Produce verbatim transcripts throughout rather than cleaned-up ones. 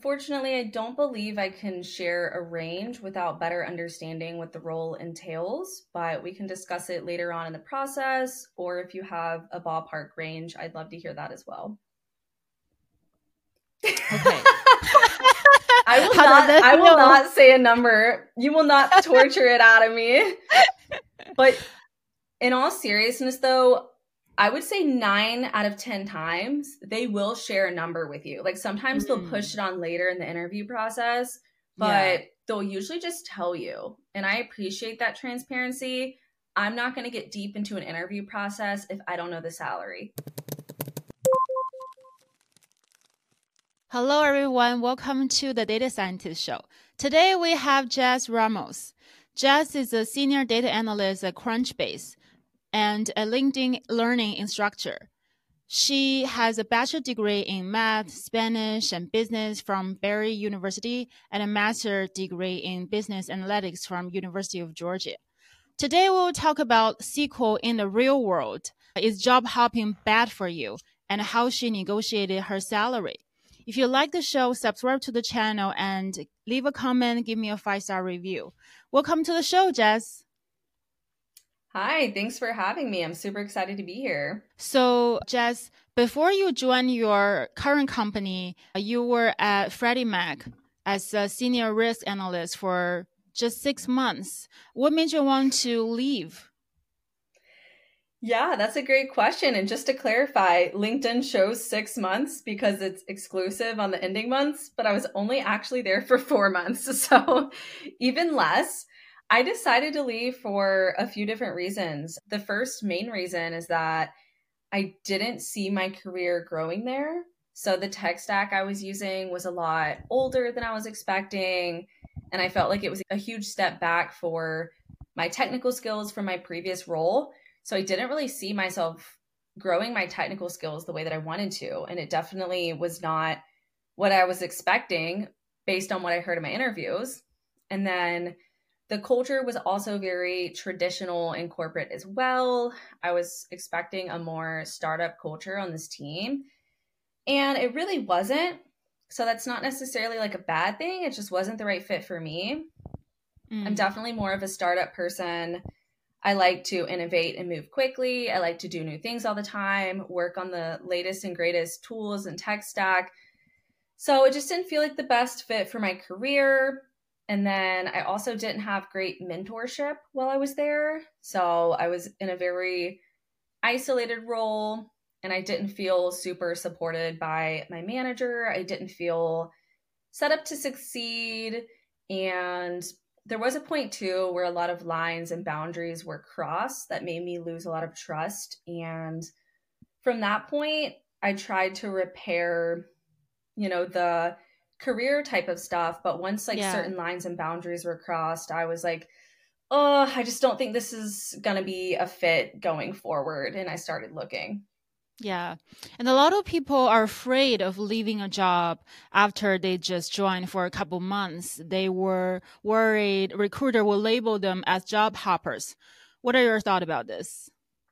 Unfortunately, I don't believe I can share a range without better understanding what the role entails, but we can discuss it later on in the process, or if you have a ballpark range, I'd love to hear that as well. Okay. I will not I will not say a number. You will not torture it out of me. But in all seriousness though, I would say nine out of ten times they will share a number with you. Like sometimes mm. they'll push it on later in the interview process, but yeah. they'll usually just tell you. And I appreciate that transparency. I'm not going to get deep into an interview process if I don't know the salary. Hello, everyone. Welcome to the Data Scientist Show. Today, we have Jess Ramos. Jess is a senior data analyst at Crunchbase and a LinkedIn learning instructor. She has a bachelor degree in math, Spanish, and business from Barry University and a master's degree in business analytics from University of Georgia. Today, we will talk about S Q L in the real world. Is job hopping bad for you? And how she negotiated her salary. If you like the show, subscribe to the channel and leave a comment, give me a five-star review. Welcome to the show, Jess. Hi, thanks for having me. I'm super excited to be here. So, Jess, before you joined your current company, you were at Freddie Mac as a senior risk analyst for just six months. What made you want to leave? Yeah, that's a great question. And just to clarify, LinkedIn shows six months because it's exclusive on the ending months, but I was only actually there for four months. So even less. I decided to leave for a few different reasons. The first main reason is that I didn't see my career growing there. So the tech stack I was using was a lot older than I was expecting. And I felt like it was a huge step back for my technical skills from my previous role. So I didn't really see myself growing my technical skills the way that I wanted to. And it definitely was not what I was expecting based on what I heard in my interviews. And then the culture was also very traditional and corporate as well. I was expecting a more startup culture on this team. And it really wasn't. So that's not necessarily like a bad thing. It just wasn't the right fit for me. Mm. I'm definitely more of a startup person. I like to innovate and move quickly. I like to do new things all the time, work on the latest and greatest tools and tech stack. So it just didn't feel like the best fit for my career. And then I also didn't have great mentorship while I was there. So I was in a very isolated role and I didn't feel super supported by my manager. I didn't feel set up to succeed. And there was a point too where a lot of lines and boundaries were crossed that made me lose a lot of trust. And from that point, I tried to repair, you know, the career type of stuff. But once like yeah. certain lines and boundaries were crossed, I was like, oh, I just don't think this is going to be a fit going forward. And I started looking. Yeah. And a lot of people are afraid of leaving a job after they just joined for a couple months. They were worried recruiter will label them as job hoppers. What are your thoughts about this?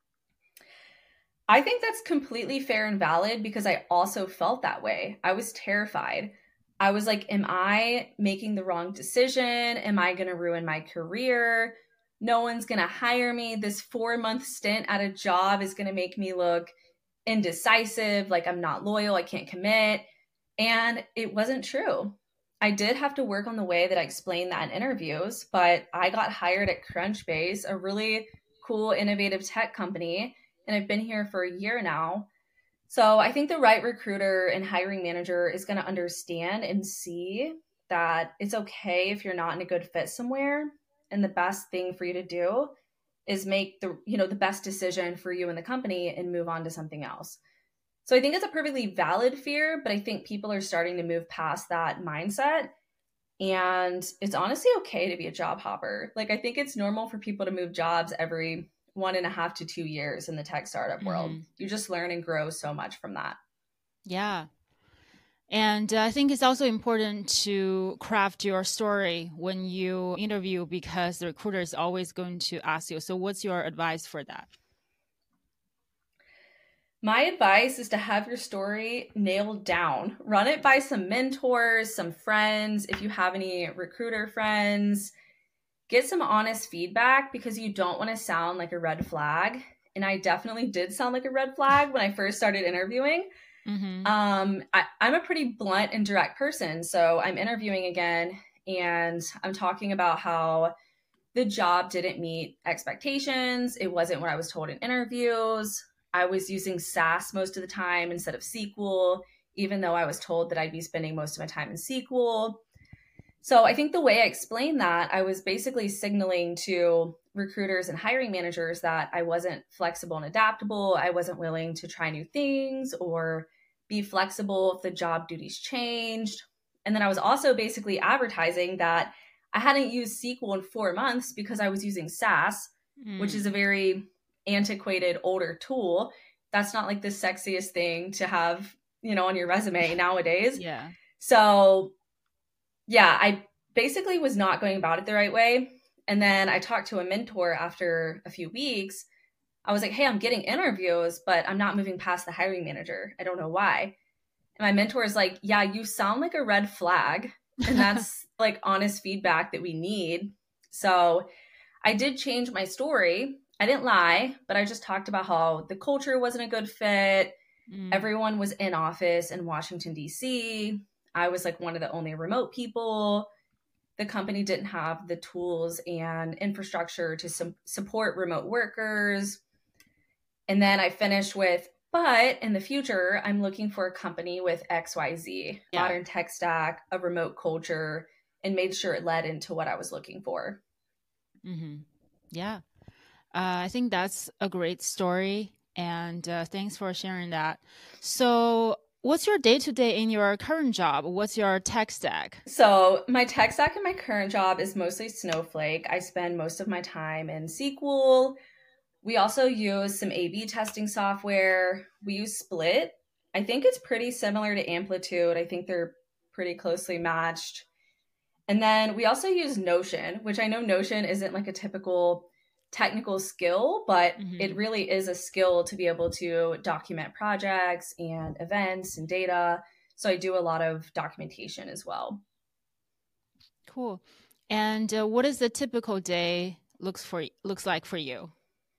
I think that's completely fair and valid because I also felt that way. I was terrified. I was like, am I making the wrong decision? Am I going to ruin my career? No one's going to hire me. This four-month stint at a job is going to make me look indecisive, like I'm not loyal, I can't commit. And it wasn't true. I did have to work on the way that I explained that in interviews, but I got hired at Crunchbase, a really cool, innovative tech company, and I've been here for a year now. So I think the right recruiter and hiring manager is going to understand and see that it's okay if you're not in a good fit somewhere. And the best thing for you to do is make the, you know, the best decision for you and the company and move on to something else. So I think it's a perfectly valid fear, but I think people are starting to move past that mindset. And it's honestly okay to be a job hopper. Like, I think it's normal for people to move jobs every one and a half to two years in the tech startup mm-hmm. world. You just learn and grow so much from that. Yeah. And I think it's also important to craft your story when you interview because the recruiter is always going to ask you. So what's your advice for that? My advice is to have your story nailed down. Run it by some mentors, some friends, if you have any recruiter friends. Get some honest feedback because you don't want to sound like a red flag. And I definitely did sound like a red flag when I first started interviewing. Mm-hmm. Um, I, I'm a pretty blunt and direct person. So I'm interviewing again and I'm talking about how the job didn't meet expectations. It wasn't what I was told in interviews. I was using SAS most of the time instead of S Q L, even though I was told that I'd be spending most of my time in S Q L. So I think the way I explained that, I was basically signaling to recruiters and hiring managers that I wasn't flexible and adaptable. I wasn't willing to try new things or be flexible if the job duties changed. And then I was also basically advertising that I hadn't used S Q L in four months because I was using SAS, mm. which is a very antiquated, older tool. That's not like the sexiest thing to have, you know, on your resume nowadays. Yeah. So yeah, I basically was not going about it the right way. And then I talked to a mentor after a few weeks. I was like, hey, I'm getting interviews, but I'm not moving past the hiring manager. I don't know why. And my mentor is like, yeah, you sound like a red flag. And that's like honest feedback that we need. So I did change my story. I didn't lie, but I just talked about how the culture wasn't a good fit. Mm. Everyone was in office in Washington, D C. I was like one of the only remote people. The company didn't have the tools and infrastructure to su- support remote workers. And then I finished with, but in the future, I'm looking for a company with X Y Z, yeah. modern tech stack, a remote culture, and made sure it led into what I was looking for. Mm-hmm. Yeah. Uh, I think that's a great story. And uh, thanks for sharing that. So what's your day-to-day in your current job? What's your tech stack? So my tech stack in my current job is mostly Snowflake. I spend most of my time in S Q L. We also use some A B testing software. We use Split. I think it's pretty similar to Amplitude. I think they're pretty closely matched. And then we also use Notion, which I know Notion isn't like a typical technical skill, but mm-hmm. it really is a skill to be able to document projects and events and data. So I do a lot of documentation as well. Cool. And uh, what does the typical day looks for looks like for you?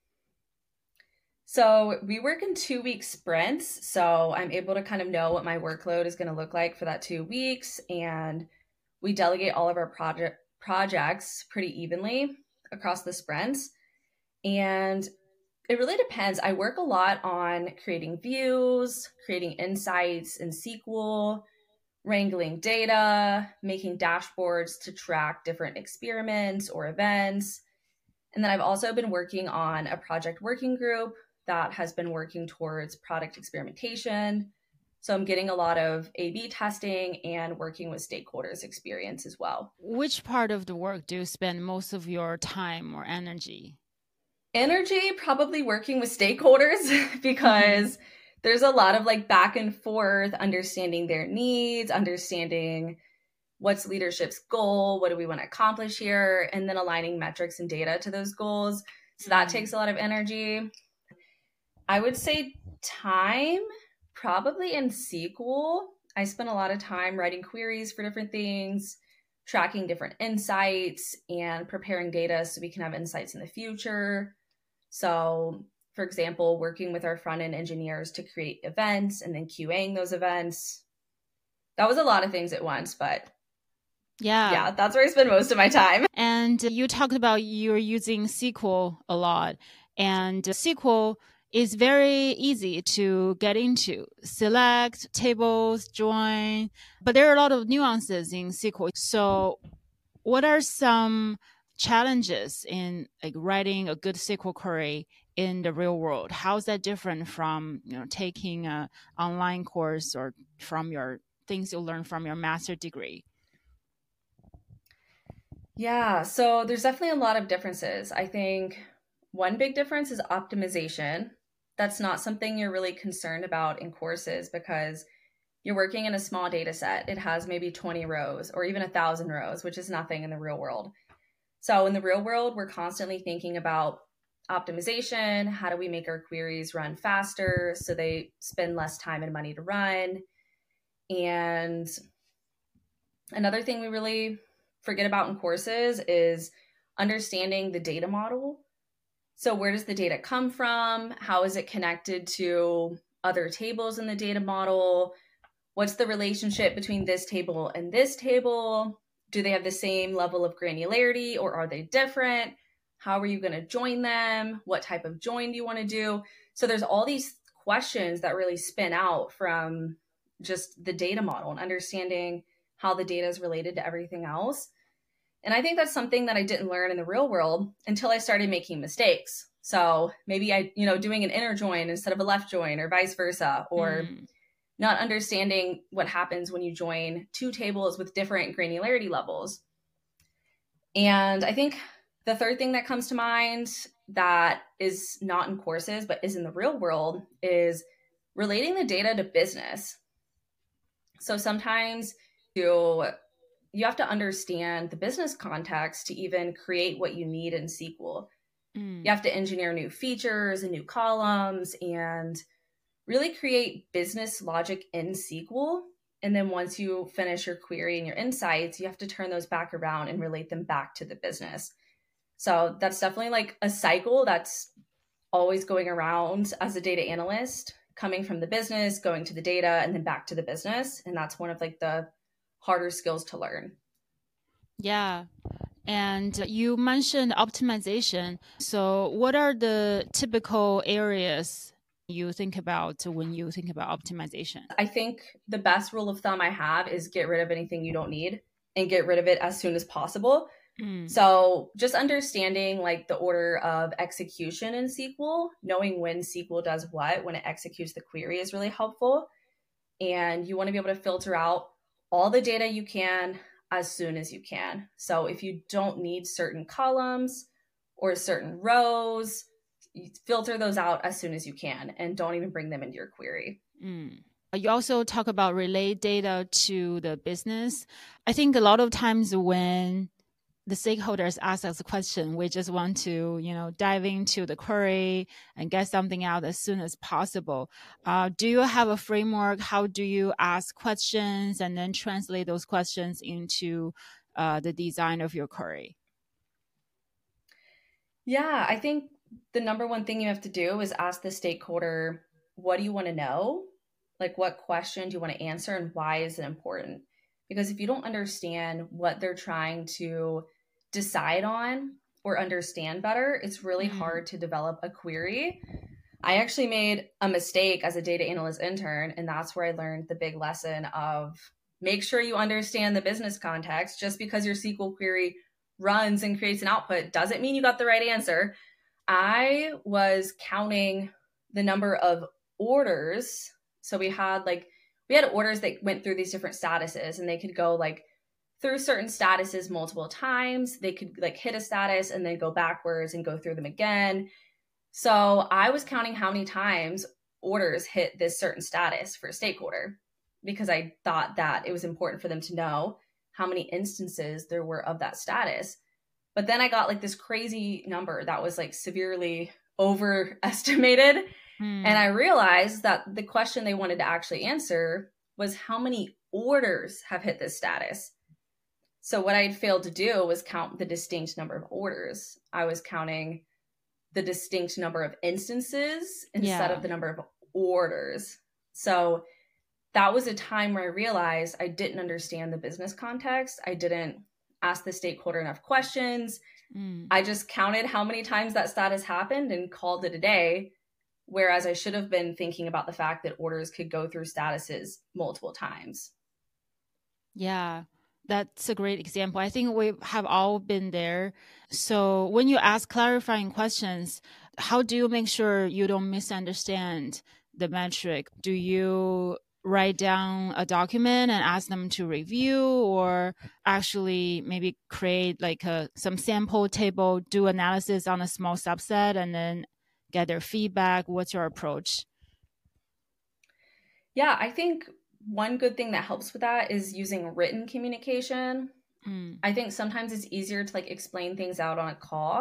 So we work in two week sprints. So I'm able to kind of know what my workload is going to look like for that two weeks. And we delegate all of our project projects pretty evenly across the sprints. And it really depends. I work a lot on creating views, creating insights in S Q L, wrangling data, making dashboards to track different experiments or events. And then I've also been working on a project working group that has been working towards product experimentation. So I'm getting a lot of A B testing and working with stakeholders experience as well. Which part of the work do you spend most of your time or energy? Energy, probably working with stakeholders because mm-hmm. there's a lot of like back and forth, understanding their needs, understanding what's leadership's goal, what do we want to accomplish here, and then aligning metrics and data to those goals. So that mm-hmm. takes a lot of energy. I would say time, probably in S Q L. I spend a lot of time writing queries for different things, tracking different insights, and preparing data so we can have insights in the future. So, for example, working with our front-end engineers to create events and then QAing those events. That was a lot of things at once, but yeah, yeah, that's where I spend most of my time. And you talked about you're using S Q L a lot, and S Q L is very easy to get into. Select, tables, join, but there are a lot of nuances in S Q L. So what are some challenges in like writing a good S Q L query in the real world? How is that different from, you know, taking an online course or from your things you learn from your master's degree? Yeah, so there's definitely a lot of differences. I think one big difference is optimization. That's not something you're really concerned about in courses because you're working in a small data set. It has maybe twenty rows or even a thousand rows, which is nothing in the real world. So in the real world, we're constantly thinking about optimization. How do we make our queries run faster so they spend less time and money to run? And another thing we really forget about in courses is understanding the data model. So where does the data come from? How is it connected to other tables in the data model? What's the relationship between this table and this table? Do they have the same level of granularity or are they different? How are you going to join them? What type of join do you want to do? So there's all these questions that really spin out from just the data model and understanding how the data is related to everything else. And I think that's something that I didn't learn in the real world until I started making mistakes. So maybe I, you know, doing an inner join instead of a left join or vice versa, or mm. not understanding what happens when you join two tables with different granularity levels. And I think the third thing that comes to mind that is not in courses, but is in the real world is relating the data to business. So sometimes you you have to understand the business context to even create what you need in S Q L. Mm. You have to engineer new features and new columns and really create business logic in S Q L. And then once you finish your query and your insights, you have to turn those back around and relate them back to the business. So that's definitely like a cycle that's always going around as a data analyst, coming from the business, going to the data, and then back to the business. And that's one of like the harder skills to learn. Yeah. And you mentioned optimization. So what are the typical areas you think about when you think about optimization? I think the best rule of thumb I have is get rid of anything you don't need and get rid of it as soon as possible. Mm. So just understanding like the order of execution in S Q L, knowing when S Q L does what, when it executes the query is really helpful. And you want to be able to filter out all the data you can as soon as you can. So if you don't need certain columns or certain rows, you filter those out as soon as you can and don't even bring them into your query. Mm. You also talk about relay data to the business. I think a lot of times when the stakeholders ask us a question, we just want to, you know, dive into the query and get something out as soon as possible. Uh, do you have a framework? How do you ask questions and then translate those questions into uh, the design of your query? Yeah, I think the number one thing you have to do is ask the stakeholder, what do you want to know? Like, what question do you want to answer and why is it important? Because if you don't understand what they're trying to decide on or understand better, it's really mm. hard to develop a query. I actually made a mistake as a data analyst intern, and that's where I learned the big lesson of make sure you understand the business context. Just because your S Q L query runs and creates an output doesn't mean you got the right answer. I was counting the number of orders. So we had like We had orders that went through these different statuses, and they could go like through certain statuses multiple times. They could like hit a status and then go backwards and go through them again. So I was counting how many times orders hit this certain status for a stakeholder because I thought that it was important for them to know how many instances there were of that status. But then I got like this crazy number that was like severely overestimated. And I realized that the question they wanted to actually answer was how many orders have hit this status. So what I had failed to do was count the distinct number of orders. I was counting the distinct number of instances instead yeah. of the number of orders. So that was a time where I realized I didn't understand the business context. I didn't ask the stakeholder enough questions. Mm. I just counted how many times that status happened and called it a day. Whereas I should have been thinking about the fact that orders could go through statuses multiple times. Yeah, that's a great example. I think we have all been there. So when you ask clarifying questions, how do you make sure you don't misunderstand the metric? Do you write down a document and ask them to review, or actually maybe create like a, some sample table, do analysis on a small subset, and then get their feedback? What's your approach? Yeah, I think one good thing that helps with that is using written communication. Mm. I think sometimes it's easier to like explain things out on a call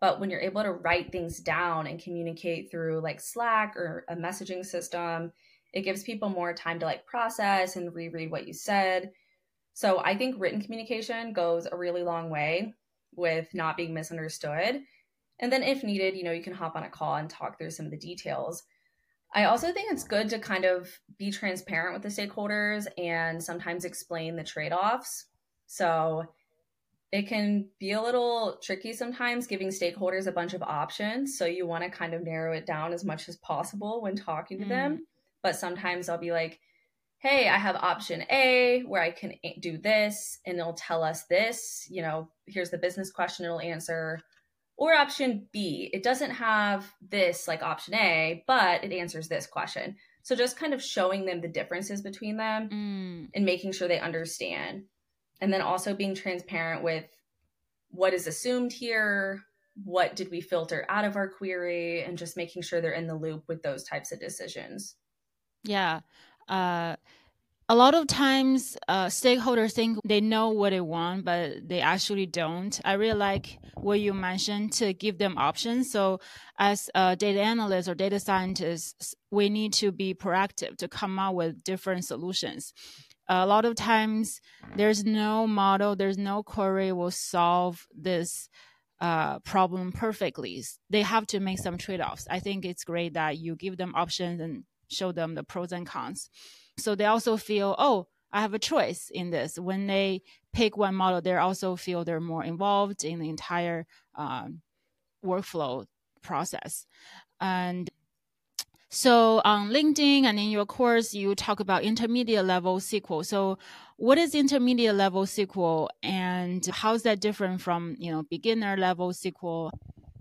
But when you're able to write things down and communicate through like Slack or a messaging system, it gives people more time to like process and reread what you said. So I think written communication goes a really long way with not being misunderstood. And then if needed, you know, you can hop on a call and talk through some of the details. I also think it's good to kind of be transparent with the stakeholders and sometimes explain the trade-offs. So it can be a little tricky sometimes giving stakeholders a bunch of options. So you want to kind of narrow it down as much as possible when talking to mm. them. But sometimes I'll be like, hey, I have option A where I can do this and it'll tell us this, you know, here's the business question it'll answer. Or option B, it doesn't have this like option A, but it answers this question. So just kind of showing them the differences between them mm. and making sure they understand. And then also being transparent with what is assumed here, what did we filter out of our query, and just making sure they're in the loop with those types of decisions. Yeah. Uh, a lot of times uh, stakeholders think they know what they want, but they actually don't. I really like what you mentioned to give them options. So as a data analyst or data scientists, we need to be proactive to come up with different solutions. A lot of times there's no model, there's no query will solve this uh, problem perfectly. They have to make some trade-offs. I think it's great that you give them options and show them the pros and cons. So they also feel, oh, I have a choice in this. When they pick one model, they also feel they're more involved in the entire um, workflow process. And so on LinkedIn and in your course, you talk about intermediate level S Q L. So what is intermediate level S Q L and how is that different from, you know, beginner level S Q L?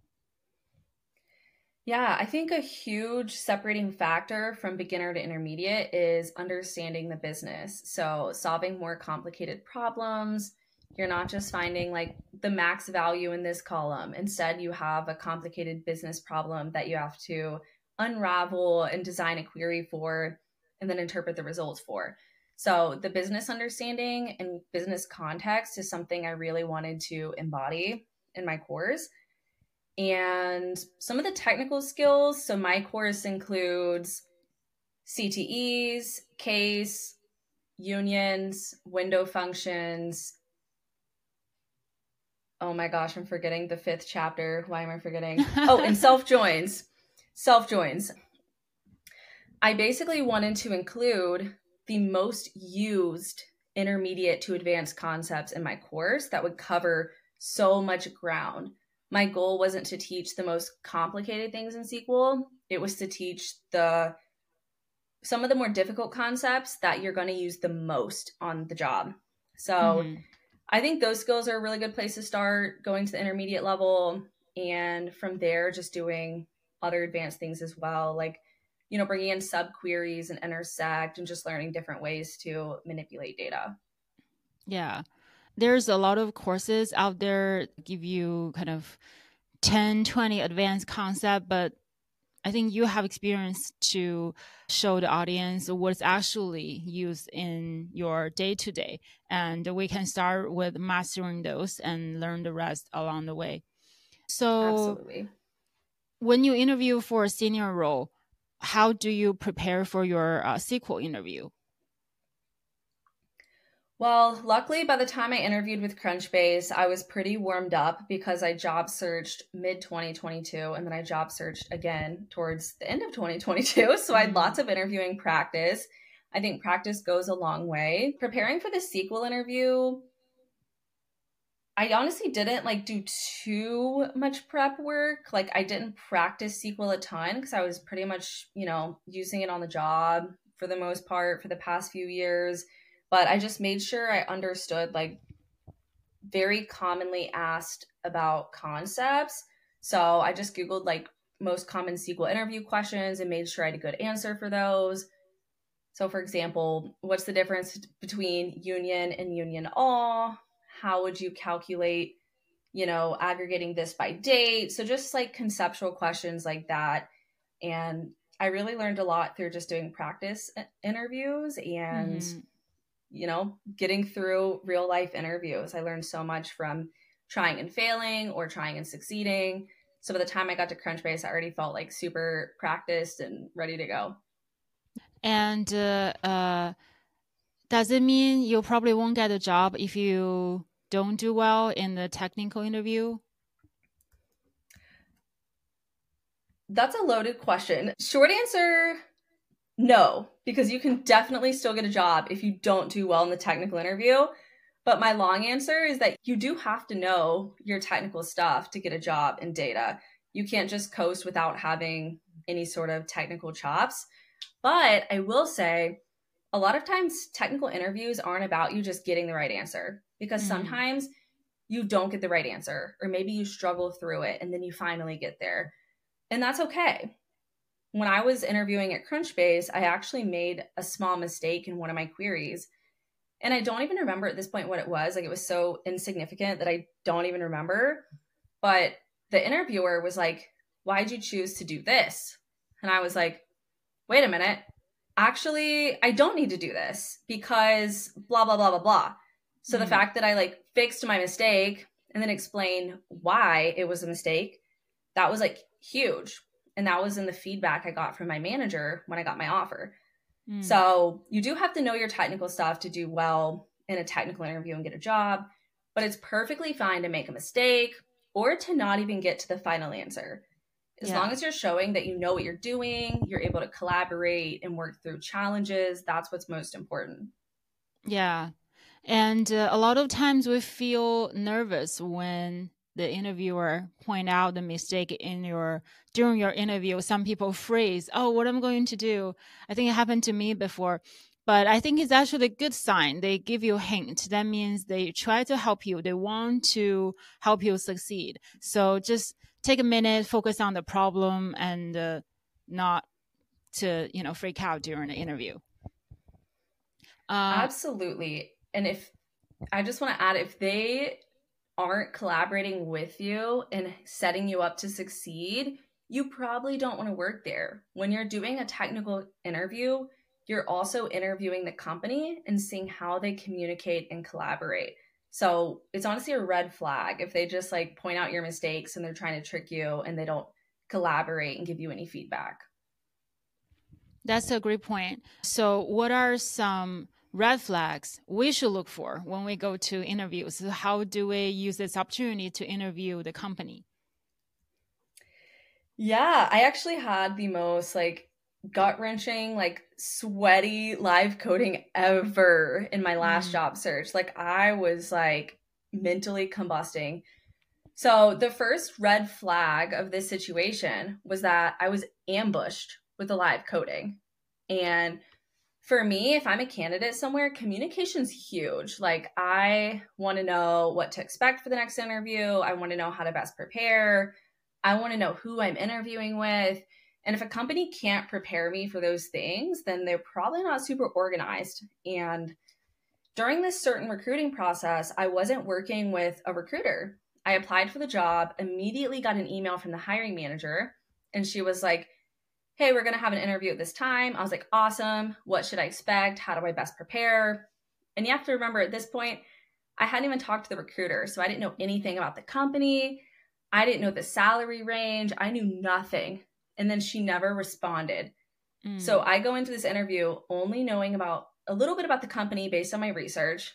Yeah, I think a huge separating factor from beginner to intermediate is understanding the business. So solving more complicated problems. You're not just finding like the max value in this column. Instead, you have a complicated business problem that you have to unravel and design a query for, and then interpret the results for. So the business understanding and business context is something I really wanted to embody in my course. And some of the technical skills, so my course includes C T Es, case, unions, window functions. Oh my gosh, I'm forgetting the fifth chapter. Why am I forgetting? Oh, and self-joins. Self-joins. I basically wanted to include the most used intermediate to advanced concepts in my course that would cover so much ground. My goal wasn't to teach the most complicated things in S Q L. It was to teach the some of the more difficult concepts that you're going to use the most on the job. So mm-hmm. I think those skills are a really good place to start, going to the intermediate level. And from there, just doing other advanced things as well, like, you know, bringing in subqueries and intersect and just learning different ways to manipulate data. Yeah. There's a lot of courses out there that give you kind of ten, twenty advanced concept, but I think you have experience to show the audience what's actually used in your day-to-day. And we can start with mastering those and learn the rest along the way. So absolutely. When you interview for a senior role, how do you prepare for your uh, S Q L interview? Well, luckily, by the time I interviewed with Crunchbase, I was pretty warmed up because I job searched mid twenty twenty-two and then I job searched again towards the end of twenty twenty-two. So mm-hmm. I had lots of interviewing practice. I think practice goes a long way. Preparing for the S Q L interview, I honestly didn't like do too much prep work. Like I didn't practice S Q L a ton because I was pretty much, you know, using it on the job for the most part for the past few years. But I just made sure I understood like very commonly asked about concepts. So I just Googled like most common S Q L interview questions and made sure I had a good answer for those. So for example, what's the difference between union and union all? How would you calculate, you know, aggregating this by date? So just like conceptual questions like that. And I really learned a lot through just doing practice interviews and, mm-hmm. you know, getting through real life interviews. I learned so much from trying and failing or trying and succeeding. So by the time I got to Crunchbase, I already felt like super practiced and ready to go. And uh, uh, does it mean you probably won't get a job if you don't do well in the technical interview? That's a loaded question. Short answer, no, because you can definitely still get a job if you don't do well in the technical interview. But my long answer is that you do have to know your technical stuff to get a job in data. You can't just coast without having any sort of technical chops. But I will say, a lot of times technical interviews aren't about you just getting the right answer, because mm. sometimes you don't get the right answer, or maybe you struggle through it and then you finally get there. And that's okay. When I was interviewing at Crunchbase, I actually made a small mistake in one of my queries. And I don't even remember at this point what it was. Like, it was so insignificant that I don't even remember. But the interviewer was like, why'd you choose to do this? And I was like, wait a minute. Actually, I don't need to do this because blah, blah, blah, blah, blah. So mm-hmm. the fact that I like fixed my mistake and then explained why it was a mistake, that was like huge. And that was in the feedback I got from my manager when I got my offer. Mm. So you do have to know your technical stuff to do well in a technical interview and get a job, but it's perfectly fine to make a mistake or to not even get to the final answer. As yeah. long as you're showing that you know what you're doing, you're able to collaborate and work through challenges, that's what's most important. Yeah. And uh, a lot of times we feel nervous when the interviewer point out the mistake in your during your interview. Some people freeze, oh, what am I going to do? I think it happened to me before. But I think it's actually a good sign. They give you a hint. That means they try to help you. They want to help you succeed. So just take a minute, focus on the problem, and uh, not to, you know, freak out during the interview. Uh, Absolutely. And if I just want to add, if they aren't collaborating with you and setting you up to succeed, you probably don't want to work there. When you're doing a technical interview, you're also interviewing the company and seeing how they communicate and collaborate. So it's honestly a red flag if they just like point out your mistakes and they're trying to trick you and they don't collaborate and give you any feedback. That's a great point. So what are some red flags we should look for when we go to interviews? How do we use this opportunity to interview the company? Yeah, I actually had the most like gut-wrenching, like sweaty live coding ever in my last mm. job search. Like, I was like mentally combusting. So the first red flag of this situation was that I was ambushed with the live coding. And for me, if I'm a candidate somewhere, communication's huge. Like, I want to know what to expect for the next interview. I want to know how to best prepare. I want to know who I'm interviewing with. And if a company can't prepare me for those things, then they're probably not super organized. And during this certain recruiting process, I wasn't working with a recruiter. I applied for the job, immediately got an email from the hiring manager, and she was like, hey, we're going to have an interview at this time. I was like, awesome. What should I expect? How do I best prepare? And you have to remember, at this point, I hadn't even talked to the recruiter, so I didn't know anything about the company. I didn't know the salary range. I knew nothing. And then she never responded. Mm. So I go into this interview only knowing about a little bit about the company based on my research.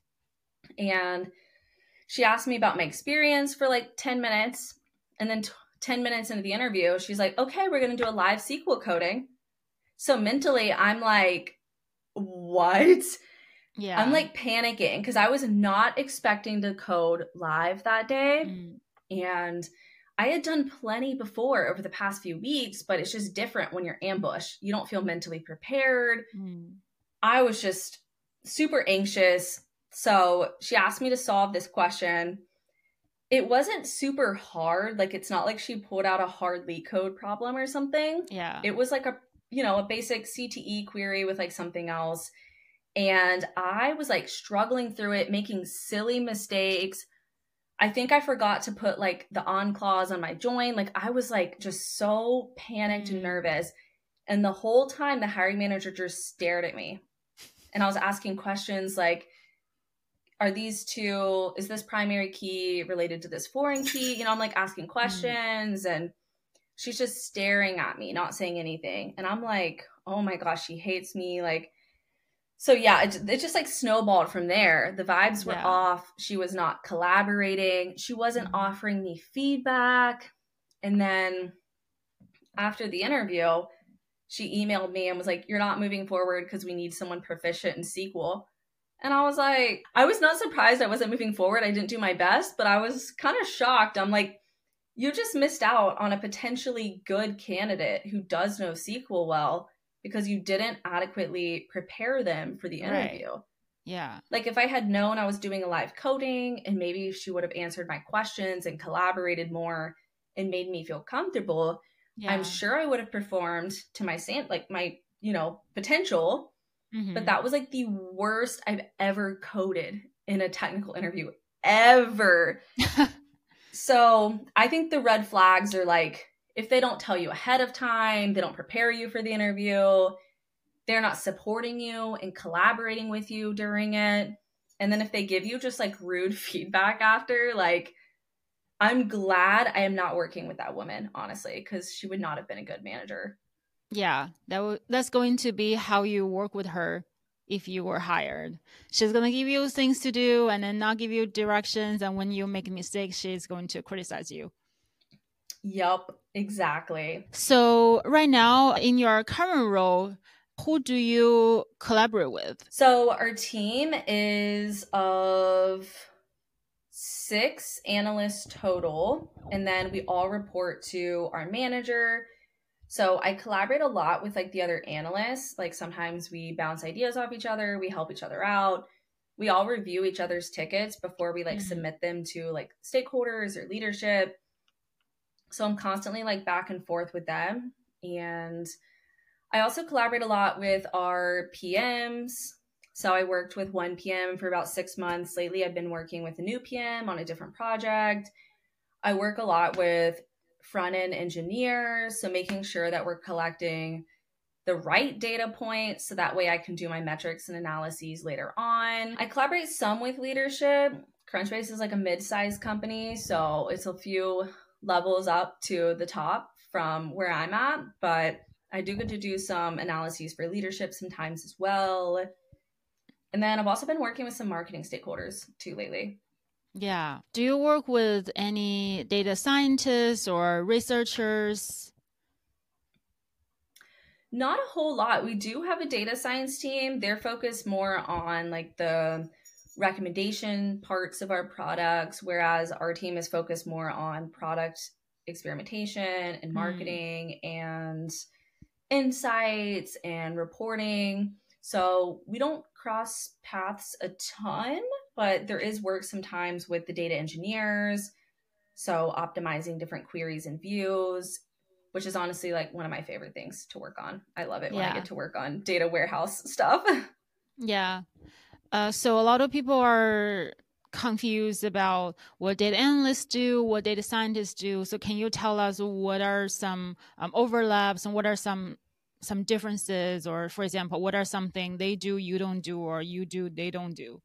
And she asked me about my experience for like ten minutes. And then t- ten minutes into the interview, she's like, okay, we're going to do a live S Q L coding. So mentally, I'm like, what? Yeah. I'm like panicking because I was not expecting to code live that day. Mm. And I had done plenty before over the past few weeks, but it's just different when you're ambushed. You don't feel mentally prepared. Mm. I was just super anxious. So she asked me to solve this question. It wasn't super hard. Like, it's not like she pulled out a hard LeetCode problem or something. Yeah. It was like a, you know, a basic C T E query with like something else. And I was like struggling through it, making silly mistakes. I think I forgot to put like the on clause on my join. Like, I was like just so panicked mm. and nervous. And the whole time the hiring manager just stared at me. And I was asking questions like, are these two, is this primary key related to this foreign key? You know, I'm like asking questions mm. and she's just staring at me, not saying anything. And I'm like, oh my gosh, she hates me. Like, so yeah, it, it just like snowballed from there. The vibes were yeah. off. She was not collaborating. She wasn't mm-hmm. offering me feedback. And then after the interview, she emailed me and was like, you're not moving forward because we need someone proficient in S Q L. And I was like, I was not surprised I wasn't moving forward. I didn't do my best, but I was kind of shocked. I'm like, you just missed out on a potentially good candidate who does know S Q L well because you didn't adequately prepare them for the interview. Right. Yeah. Like if I had known I was doing a live coding and maybe she would have answered my questions and collaborated more and made me feel comfortable, yeah. I'm sure I would have performed to my like my, you know, potential. Mm-hmm. But that was like the worst I've ever coded in a technical interview ever. So I think the red flags are like, if they don't tell you ahead of time, they don't prepare you for the interview, they're not supporting you and collaborating with you during it. And then if they give you just like rude feedback after, like, I'm glad I am not working with that woman, honestly, because she would not have been a good manager. Yeah, that w- that's going to be how you work with her if you were hired. She's going to give you things to do and then not give you directions. And when you make a mistake, she's going to criticize you. Yep, exactly. So right now in your current role, who do you collaborate with? So our team is of six analysts total, and then we all report to our manager. So I collaborate a lot with like the other analysts. Like sometimes we bounce ideas off each other. We help each other out. We all review each other's tickets before we like mm-hmm. submit them to like stakeholders or leadership. So I'm constantly like back and forth with them. And I also collaborate a lot with our P Ms. So I worked with one P M for about six months. Lately, I've been working with a new P M on a different project. I work a lot with front-end engineers, so making sure that we're collecting the right data points so that way I can do my metrics and analyses later on. I collaborate some with leadership. Crunchbase is like a mid-sized company, so it's a few levels up to the top from where I'm at, but I do get to do some analyses for leadership sometimes as well. And then I've also been working with some marketing stakeholders too lately. Yeah. Do you work with any data scientists or researchers? Not a whole lot. We do have a data science team. They're focused more on like the recommendation parts of our products, whereas our team is focused more on product experimentation and marketing mm. and insights and reporting. So we don't cross paths a ton, but there is work sometimes with the data engineers. So optimizing different queries and views, which is honestly like one of my favorite things to work on. I love it when yeah. I get to work on data warehouse stuff. Yeah. Uh, so a lot of people are confused about what data analysts do, what data scientists do. So can you tell us what are some um, overlaps and what are some some differences, or for example, what are something they do you don't do, or you do they don't do?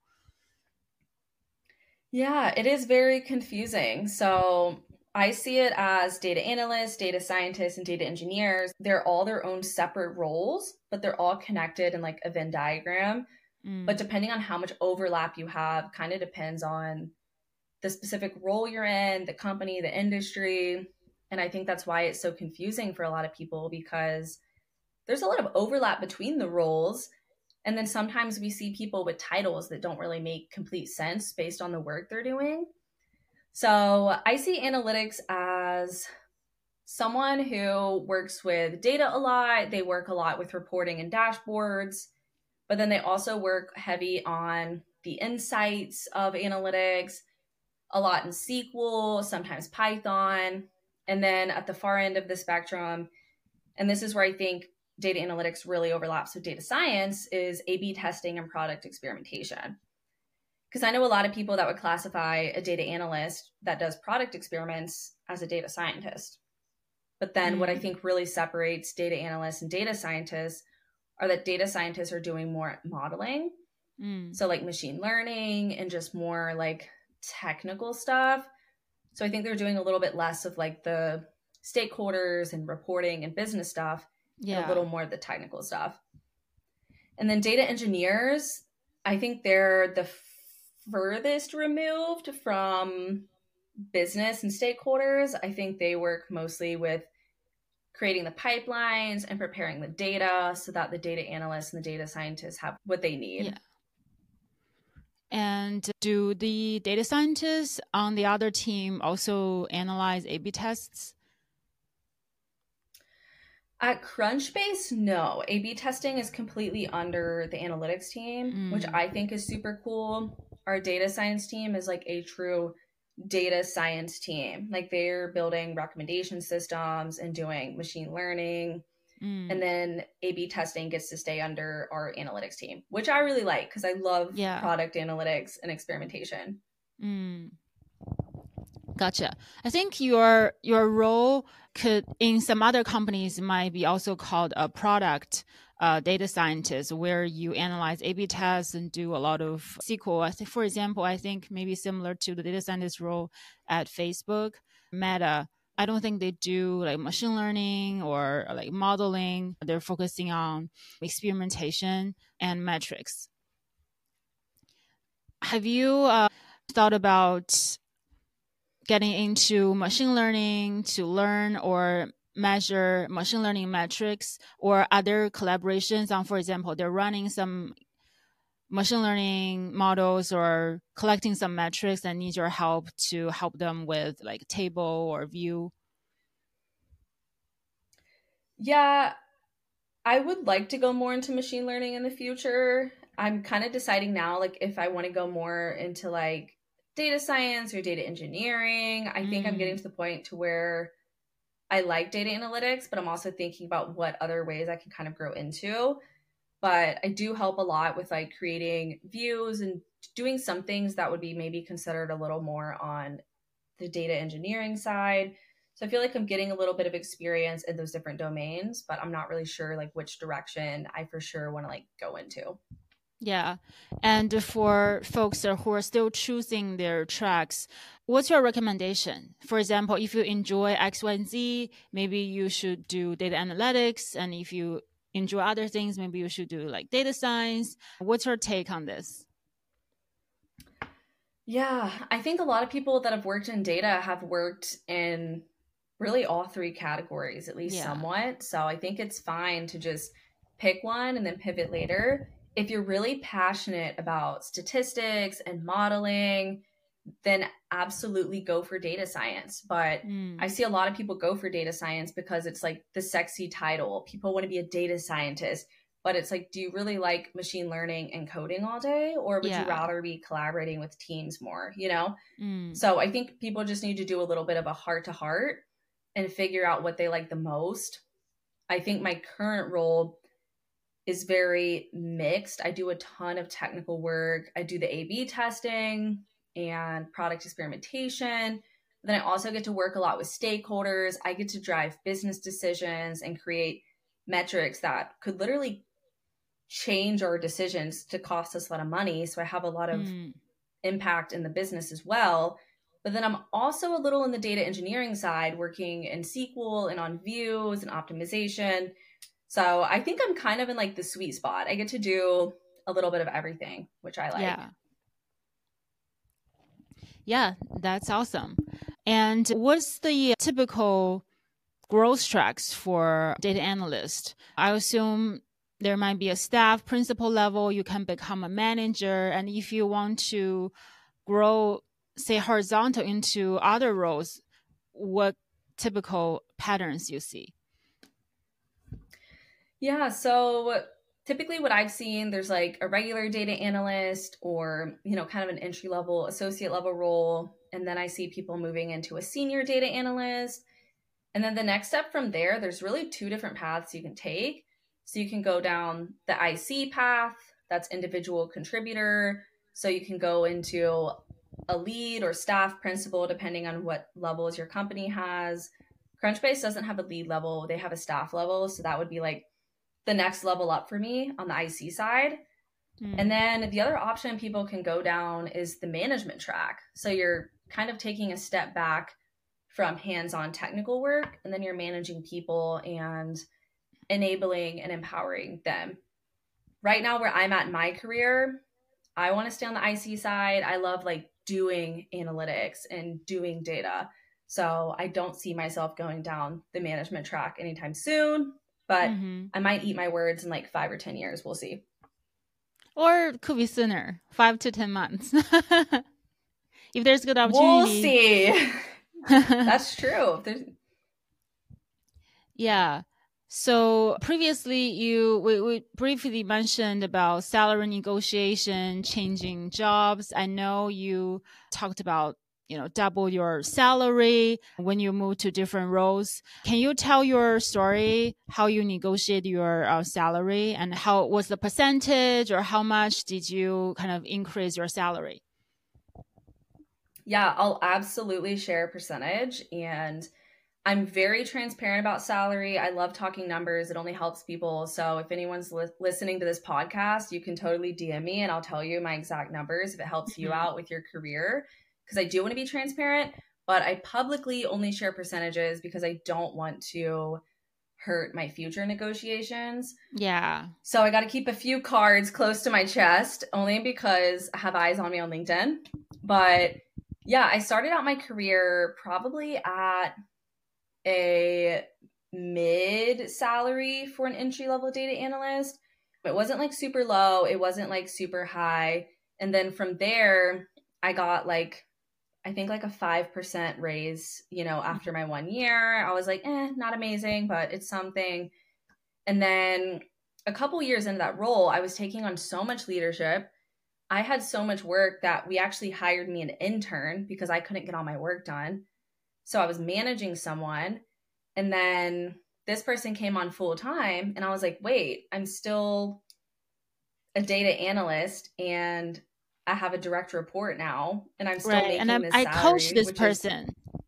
Yeah, it is very confusing. So I see it as data analysts, data scientists, and data engineers. They're all their own separate roles, but they're all connected in like a Venn diagram. Mm. But depending on how much overlap you have, kind of depends on the specific role you're in, the company, the industry. And I think that's why it's so confusing for a lot of people, because there's a lot of overlap between the roles. And then sometimes we see people with titles that don't really make complete sense based on the work they're doing. So I see analytics as someone who works with data a lot. They work a lot with reporting and dashboards, but then they also work heavy on the insights of analytics, a lot in S Q L, sometimes Python. And then at the far end of the spectrum, and this is where I think data analytics really overlaps with data science, is A B testing and product experimentation. Because I know a lot of people that would classify a data analyst that does product experiments as a data scientist. But then mm-hmm. what I think really separates data analysts and data scientists are that data scientists are doing more modeling Mm. So like machine learning and just more like technical stuff. So I think they're doing a little bit less of like the stakeholders and reporting and business stuff, Yeah. and a little more of the technical stuff. And then data engineers, I think they're the furthest removed from business and stakeholders. I think they work mostly with creating the pipelines and preparing the data so that the data analysts and the data scientists have what they need. Yeah. And do the data scientists on the other team also analyze A B tests? At Crunchbase, no. A B testing is completely under the analytics team, Mm. which I think is super cool. Our data science team is like a true data science team. Like they're building recommendation systems and doing machine learning. Mm. And then A B testing gets to stay under our analytics team, which I really like because I love Yeah. product analytics and experimentation. Mm. Gotcha. I think your your role could in some other companies might be also called a product uh, data scientist, where you analyze A B tests and do a lot of S Q L. I think, for example, I think maybe similar to the data scientist role at Facebook, Meta. I don't think they do like machine learning or like modeling. They're focusing on experimentation and metrics. Have you uh, thought about getting into machine learning to learn or measure machine learning metrics, or other collaborations on, for example, they're running some machine learning models or collecting some metrics and need your help to help them with like table or view? Yeah, I would like to go more into machine learning in the future. I'm kind of deciding now, like, if I want to go more into like data science or data engineering. I think I'm getting to the point to where I like data analytics, but I'm also thinking about what other ways I can kind of grow into. But I do help a lot with like creating views and doing some things that would be maybe considered a little more on the data engineering side. So I feel like I'm getting a little bit of experience in those different domains, but I'm not really sure like which direction I for sure want to like go into. Yeah. And for folks who are still choosing their tracks, what's your recommendation? For example, if you enjoy X, Y, and Z, maybe you should do data analytics. And if you enjoy other things, maybe you should do like data science. What's your take on this? Yeah, I think a lot of people that have worked in data have worked in really all three categories, at least Yeah. somewhat. So I think it's fine to just pick one and then pivot later. If you're really passionate about statistics and modeling, then absolutely go for data science. But Mm. I see a lot of people go for data science because it's like the sexy title. People want to be a data scientist, but it's like, do you really like machine learning and coding all day? Or would Yeah. you rather be collaborating with teams more, you know? Mm. So I think people just need to do a little bit of a heart to heart and figure out what they like the most. I think my current role is very mixed. I do a ton of technical work. I do the A B testing and product experimentation. Then I also get to work a lot with stakeholders. I get to drive business decisions and create metrics that could literally change our decisions to cost us a lot of money. So I have a lot of Mm. impact in the business as well. But then I'm also a little in the data engineering side, working in S Q L and on views and optimization. So I think I'm kind of in like the sweet spot. I get to do a little bit of everything, which I like. Yeah. Yeah, that's awesome. And what's the typical growth tracks for data analyst? I assume there might be a staff principal level, you can become a manager. And if you want to grow, say, horizontal into other roles, what typical patterns you see? Yeah, so typically what I've seen, there's like a regular data analyst or, you know, kind of an entry level, associate level role. And then I see people moving into a senior data analyst. And then the next step from there, there's really two different paths you can take. So you can go down the I C path, that's individual contributor. So you can go into a lead or staff principal, depending on what levels your company has. Crunchbase doesn't have a lead level, they have a staff level. So that would be like the next level up for me on the I C side. Mm. And then the other option people can go down is the management track. So you're kind of taking a step back from hands-on technical work, and then you're managing people and enabling and empowering them. Right now, where I'm at in my career, I want to stay on the I C side. I love like doing analytics and doing data. So I don't see myself going down the management track anytime soon, but mm-hmm. I might eat my words in like five or ten years. We'll see. Or it could be sooner, five to ten months. If there's good opportunity. We'll see. That's true. There's... Yeah. So previously you we, we briefly mentioned about salary negotiation, changing jobs. I know you talked about, you know, double your salary when you move to different roles. Can you tell your story, how you negotiate your uh, salary, and how was the percentage, or how much did you kind of increase your salary? Yeah, I'll absolutely share a percentage, and I'm very transparent about salary. I love talking numbers. It only helps people. So if anyone's li- listening to this podcast, you can totally D M me and I'll tell you my exact numbers if it helps mm-hmm. you out with your career, because I do want to be transparent, but I publicly only share percentages because I don't want to hurt my future negotiations. Yeah. So I got to keep a few cards close to my chest, only because I have eyes on me on LinkedIn. But yeah, I started out my career probably at a mid salary for an entry level data analyst. It wasn't like super low. It wasn't like super high. And then from there, I got like, I think like a five percent raise, you know, after my one year. I was like, eh, not amazing, but it's something. And then a couple years into that role, I was taking on so much leadership. I had so much work that we actually hired me an intern because I couldn't get all my work done. So I was managing someone, and then this person came on full time, and I was like, wait, I'm still a data analyst and I have a direct report now, and I'm still right. making and I'm, this I salary. coached this person.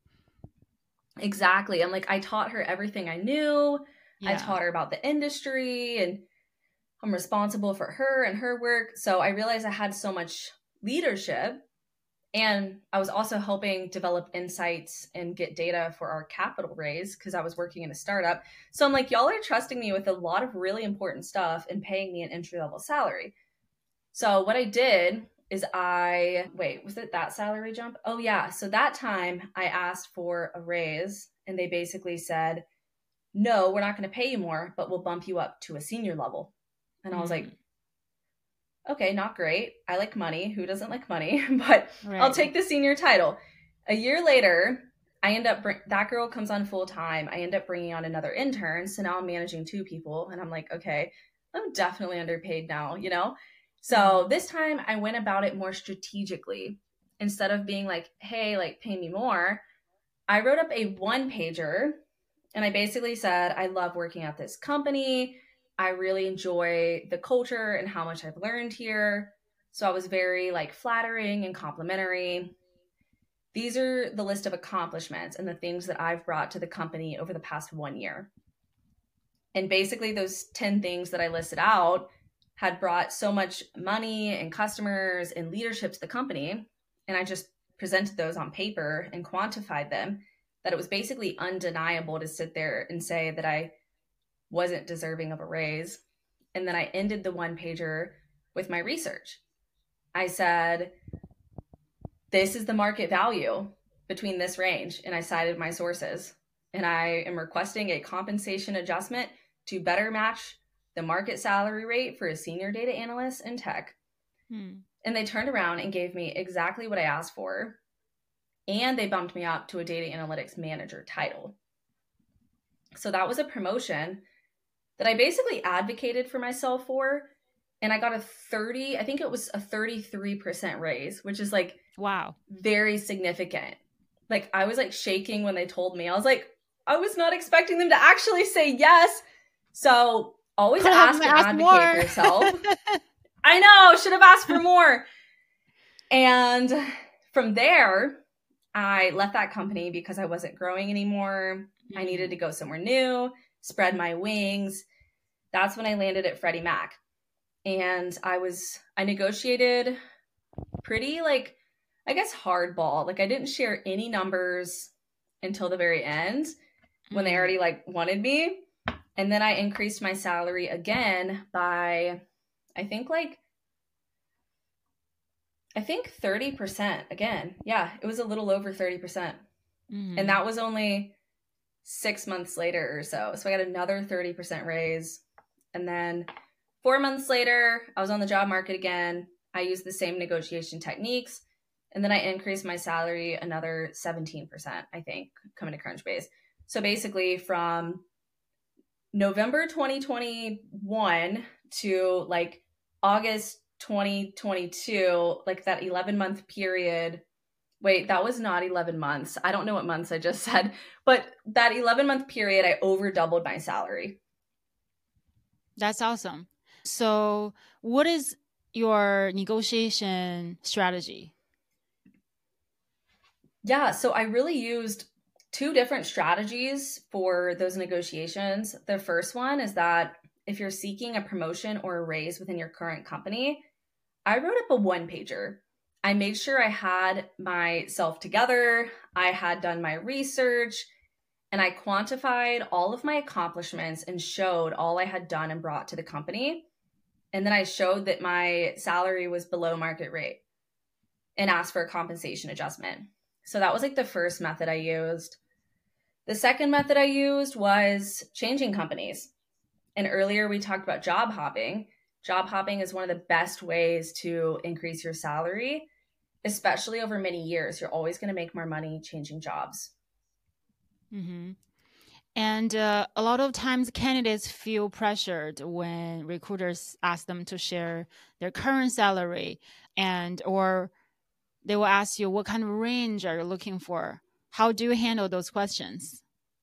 Is... Exactly. I'm like, I taught her everything I knew. Yeah. I taught her about the industry, and I'm responsible for her and her work. So I realized I had so much leadership, and I was also helping develop insights and get data for our capital raise because I was working in a startup. So I'm like, y'all are trusting me with a lot of really important stuff and paying me an entry-level salary. So what I did is I, wait, was it that salary jump? Oh yeah. So that time I asked for a raise, and they basically said, no, we're not going to pay you more, but we'll bump you up to a senior level. And I was mm. like, okay, not great. I like money. Who doesn't like money? But right. I'll take the senior title. A year later, I end up, bring, that girl comes on full time. I end up bringing on another intern. So now I'm managing two people, and I'm like, okay, I'm definitely underpaid now, you know? So mm. this time I went about it more strategically. Instead of being like, hey, like pay me more, I wrote up a one pager, and I basically said, I love working at this company. I really enjoy the culture and how much I've learned here. So I was very like flattering and complimentary. These are the list of accomplishments and the things that I've brought to the company over the past one year. And basically those ten things that I listed out had brought so much money and customers and leadership to the company. And I just presented those on paper and quantified them, that it was basically undeniable to sit there and say that I wasn't deserving of a raise. And then I ended the one pager with my research. I said, this is the market value between this range. And I cited my sources. And I am requesting a compensation adjustment to better match the market salary rate for a senior data analyst in tech. Hmm. And they turned around and gave me exactly what I asked for. And they bumped me up to a data analytics manager title. So that was a promotion that I basically advocated for myself for. And I got a thirty, I think it was a thirty-three percent raise, which is like, wow, very significant. Like I was like shaking when they told me. I was like, I was not expecting them to actually say yes. So always Could ask and advocate more. For yourself. I know, should have asked for more. And from there, I left that company because I wasn't growing anymore. Mm-hmm. I needed to go somewhere new, spread my wings. That's when I landed at Freddie Mac. and I was, I negotiated pretty like, I guess hardball. Like I didn't share any numbers until the very end when mm. they already like wanted me. And then I increased my salary again by, I think like, I think thirty percent again. Yeah, it was a little over thirty percent. Mm. And that was only six months later or so. So I got another thirty percent raise. And then four months later, I was on the job market again. I used the same negotiation techniques. And then I increased my salary another seventeen percent, I think, coming to Crunchbase. So basically from November twenty twenty-one to like August twenty twenty-two, like that eleven month period. Wait, that was not eleven months. I don't know what months I just said, but that eleven month period, I over doubled my salary. That's awesome. So what is your negotiation strategy? Yeah, so I really used two different strategies for those negotiations. The first one is that if you're seeking a promotion or a raise within your current company, I wrote up a one pager. I made sure I had myself together. I had done my research and I quantified all of my accomplishments and showed all I had done and brought to the company. And then I showed that my salary was below market rate and asked for a compensation adjustment. So that was like the first method I used. The second method I used was changing companies. And earlier we talked about job hopping. Job hopping is one of the best ways to increase your salary, especially over many years. You're always going to make more money changing jobs. Mm-hmm. And uh, a lot of times candidates feel pressured when recruiters ask them to share their current salary, and or they will ask you, what kind of range are you looking for? How do you handle those questions?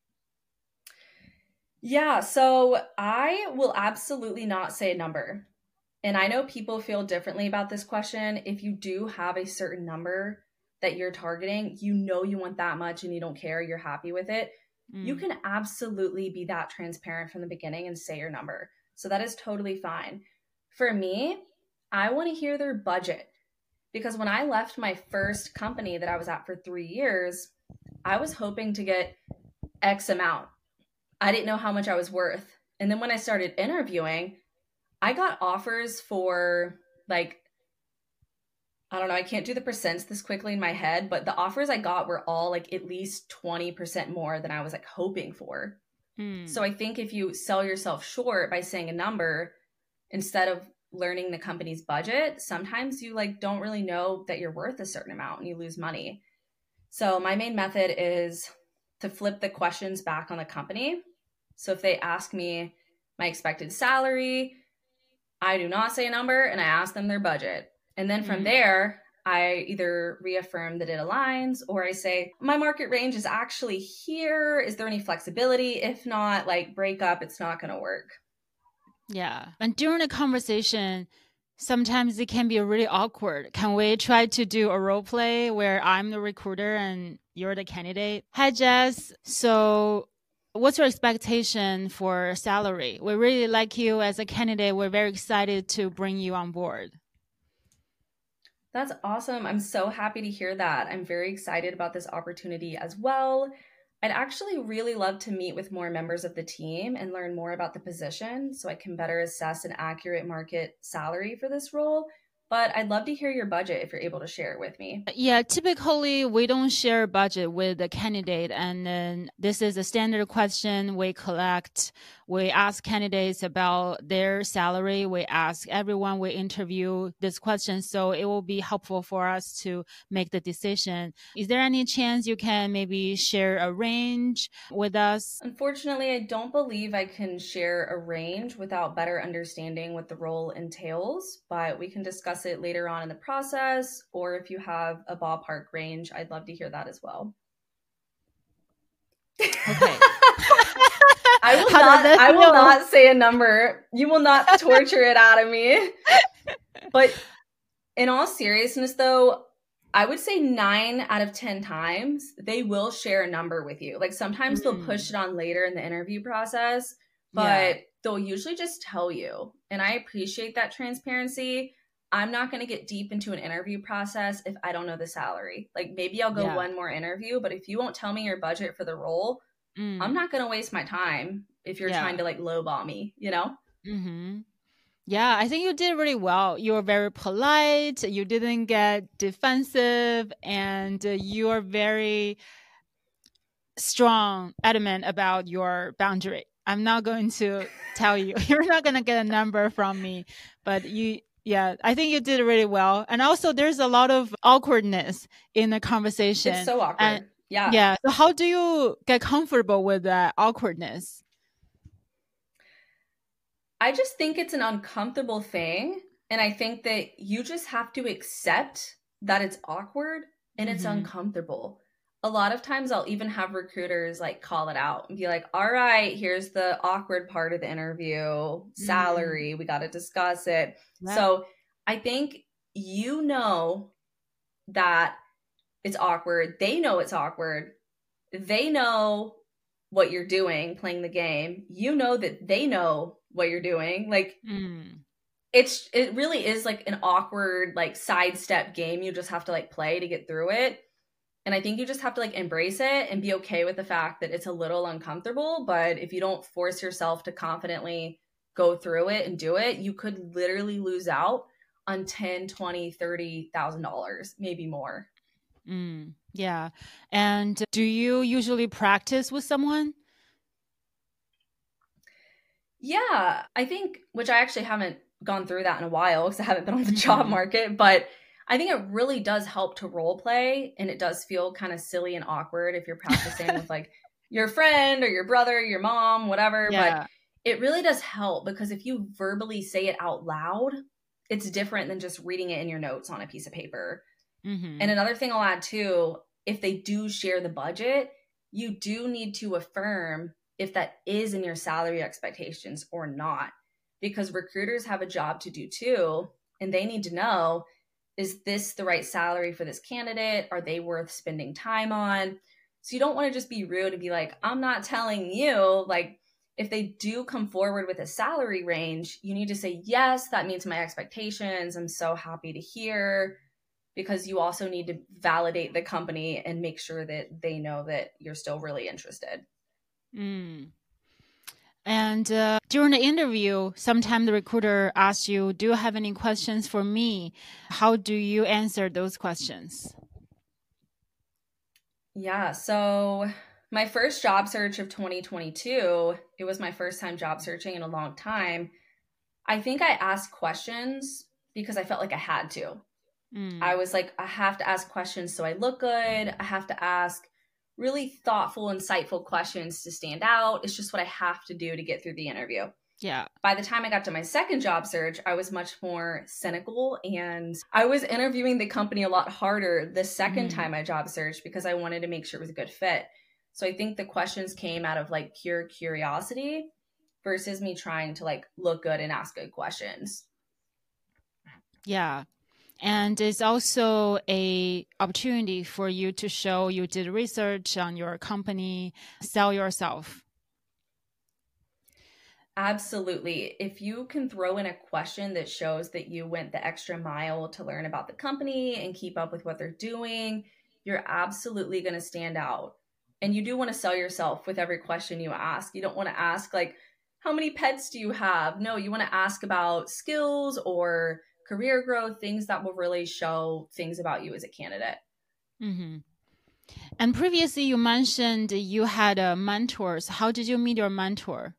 Yeah, so I will absolutely not say a number. And I know people feel differently about this question. If you do have a certain number that you're targeting, you know you want that much and you don't care, you're happy with it, mm. you can absolutely be that transparent from the beginning and say your number. So that is totally fine. For me, I want to hear their budget. Because when I left my first company that I was at for three years, I was hoping to get X amount. I didn't know how much I was worth. And then when I started interviewing, I got offers for like, I don't know, I can't do the percents this quickly in my head, but the offers I got were all like at least twenty percent more than I was like hoping for. Hmm. So I think if you sell yourself short by saying a number instead of learning the company's budget, sometimes you like don't really know that you're worth a certain amount and you lose money. So my main method is to flip the questions back on the company. So if they ask me my expected salary, I do not say a number and I ask them their budget. And then from mm-hmm. there, I either reaffirm that it aligns or I say, my market range is actually here. Is there any flexibility? If not, like break up, it's not going to work. Yeah. And during a conversation, sometimes it can be really awkward. Can we try to do a role play where I'm the recruiter and you're the candidate? Hi, Jess. So what's your expectation for salary? We really like you as a candidate. We're very excited to bring you on board. That's awesome. I'm so happy to hear that. I'm very excited about this opportunity as well. I'd actually really love to meet with more members of the team and learn more about the position so I can better assess an accurate market salary for this role. But I'd love to hear your budget if you're able to share it with me. Yeah, typically we don't share budget with the candidate. And then this is a standard question we collect. We ask candidates about their salary. We ask everyone we interview this question. So it will be helpful for us to make the decision. Is there any chance you can maybe share a range with us? Unfortunately, I don't believe I can share a range without better understanding what the role entails, but we can discuss it later on in the process, or if you have a ballpark range, I'd love to hear that as well. Okay. I will not I will not say a number. You will not torture it out of me. But in all seriousness though, I would say nine out of ten times they will share a number with you. Like sometimes mm. they'll push it on later in the interview process, but yeah. they'll usually just tell you. And I appreciate that transparency. I'm not going to get deep into an interview process if I don't know the salary. Like maybe I'll go Yeah. one more interview, but if you won't tell me your budget for the role, Mm. I'm not going to waste my time if you're Yeah. trying to like lowball me, you know? Mm-hmm. Yeah, I think you did really well. You were very polite. You didn't get defensive, and uh, you are very strong, adamant about your boundary. I'm not going to tell you. You're not going to get a number from me, but you, yeah, I think you did really well. And also, there's a lot of awkwardness in the conversation. It's so awkward. And, yeah. Yeah. So, how do you get comfortable with that awkwardness? I just think it's an uncomfortable thing. And I think that you just have to accept that it's awkward and it's Mhm. uncomfortable. A lot of times I'll even have recruiters like call it out and be like, all right, here's the awkward part of the interview, salary, we got to discuss it. Yeah. So I think you know that it's awkward. They know it's awkward. They know what you're doing playing the game. You know that they know what you're doing. Like Mm. it's it really is like an awkward like sidestep game you just have to like play to get through it. And I think you just have to like embrace it and be okay with the fact that it's a little uncomfortable. But if you don't force yourself to confidently go through it and do it, you could literally lose out on ten, twenty, thirty thousand dollars, maybe more. Mm. Yeah. And do you usually practice with someone? Yeah, I think, which I actually haven't gone through that in a while because I haven't been on the job market, but I think it really does help to role play, and it does feel kind of silly and awkward if you're practicing with like your friend or your brother, your mom, whatever, Yeah. but it really does help because if you verbally say it out loud, it's different than just reading it in your notes on a piece of paper. Mm-hmm. And another thing I'll add too, if they do share the budget, you do need to affirm if that is in your salary expectations or not, because recruiters have a job to do too, and they need to know, is this the right salary for this candidate? Are they worth spending time on? So you don't want to just be rude and be like, I'm not telling you. Like, if they do come forward with a salary range, you need to say, yes, that meets my expectations. I'm so happy to hear, because you also need to validate the company and make sure that they know that you're still really interested. Mm. And uh, during the interview, sometimes the recruiter asks you, do you have any questions for me? How do you answer those questions? Yeah, so my first job search of twenty twenty-two, it was my first time job searching in a long time. I think I asked questions because I felt like I had to. Mm. I was like, I have to ask questions so I look good. I have to ask really thoughtful, insightful questions to stand out. It's just what I have to do to get through the interview. Yeah. By the time I got to my second job search, I was much more cynical, and I was interviewing the company a lot harder the second Mm. time I job searched because I wanted to make sure it was a good fit. So I think the questions came out of like pure curiosity versus me trying to like look good and ask good questions. Yeah. And it's also a opportunity for you to show you did research on your company, sell yourself. Absolutely. If you can throw in a question that shows that you went the extra mile to learn about the company and keep up with what they're doing, you're absolutely going to stand out. And you do want to sell yourself with every question you ask. You don't want to ask like, how many pets do you have? No, you want to ask about skills or career growth, things that will really show things about you as a candidate. Mm-hmm. And previously you mentioned you had uh, mentors. How did you meet your mentor?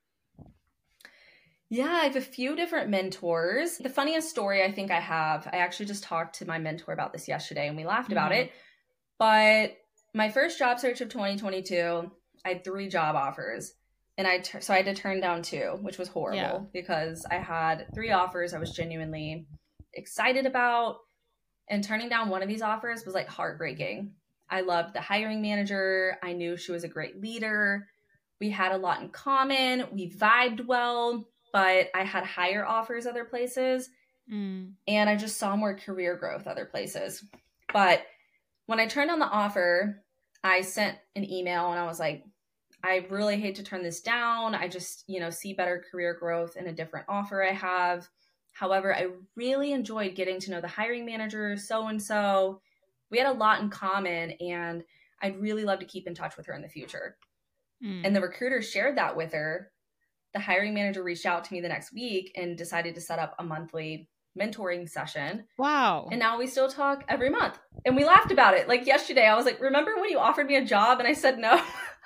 Yeah, I have a few different mentors. The funniest story I think I have, I actually just talked to my mentor about this yesterday and we laughed about Mhm. it. But my first job search of twenty twenty-two, I had three job offers. And I t- so I had to turn down two, which was horrible Yeah. because I had three offers I was genuinely excited about. And turning down one of these offers was like heartbreaking. I loved the hiring manager. I knew she was a great leader. We had a lot in common. We vibed well, but I had higher offers other places. Mm. And I just saw more career growth other places. But when I turned on the offer, I sent an email and I was like, I really hate to turn this down. I just, you know, see better career growth in a different offer I have. However, I really enjoyed getting to know the hiring manager, so-and-so. We had a lot in common, and I'd really love to keep in touch with her in the future. Mm. And the recruiter shared that with her. The hiring manager reached out to me the next week and decided to set up a monthly mentoring session. Wow. And now we still talk every month. And we laughed about it. Like yesterday, I was like, remember when you offered me a job? And I said no.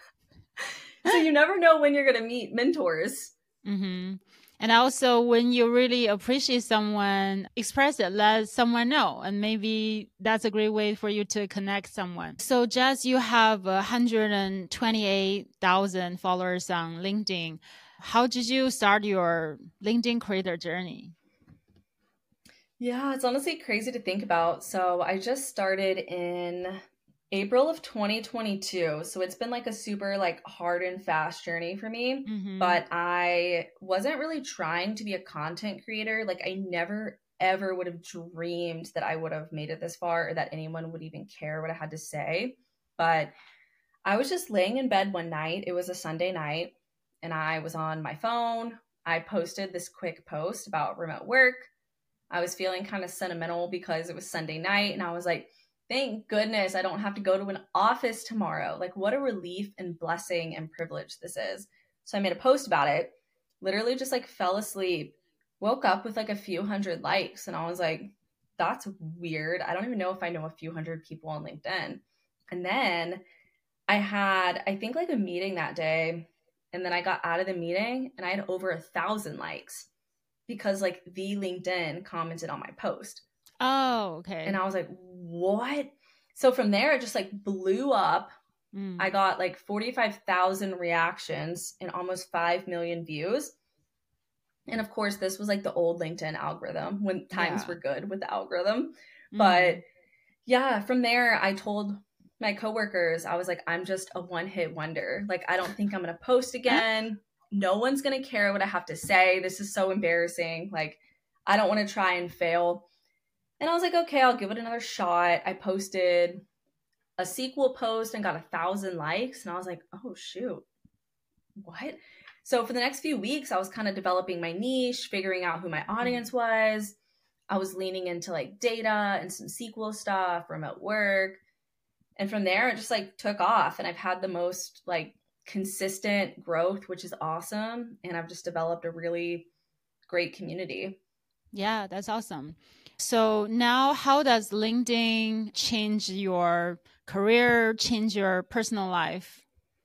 So you never know when you're going to meet mentors. Mm-hmm. And also when you really appreciate someone, express it, let someone know. And maybe that's a great way for you to connect someone. So Jess, you have one hundred twenty-eight thousand followers on LinkedIn. How did you start your LinkedIn creator journey? Yeah, it's honestly crazy to think about. So I just started in April of twenty twenty-two. So it's been like a super like hard and fast journey for me, mm-hmm. but I wasn't really trying to be a content creator. Like I never, ever would have dreamed that I would have made it this far or that anyone would even care what I had to say. But I was just laying in bed one night. It was a Sunday night and I was on my phone. I posted this quick post about remote work. I was feeling kind of sentimental because it was Sunday night and I was like, thank goodness I don't have to go to an office tomorrow. Like what a relief and blessing and privilege this is. So I made a post about it, literally just like fell asleep, woke up with like a few hundred likes. And I was like, that's weird. I don't even know if I know a few hundred people on LinkedIn. And then I had, I think like a meeting that day. And then I got out of the meeting and I had over a thousand likes because like the LinkedIn commented on my post. Oh, okay. And I was like, what? So from there, it just like blew up. Mm. I got like forty-five thousand reactions and almost five million views. And of course, this was like the old LinkedIn algorithm when times yeah. were good with the algorithm. Mm. But yeah, from there, I told my coworkers, I was like, I'm just a one-hit wonder. Like, I don't think I'm going to post again. No one's going to care what I have to say. This is so embarrassing. Like, I don't want to try and fail. And I was like, okay, I'll give it another shot. I posted a sequel post and got a thousand likes. And I was like, oh, shoot, what? So for the next few weeks, I was kind of developing my niche, figuring out who my audience was. I was leaning into like data and some S Q L stuff, remote work. And from there, it just like took off. And I've had the most like consistent growth, which is awesome. And I've just developed a really great community. Yeah, that's awesome. So now how does LinkedIn change your career, change your personal life?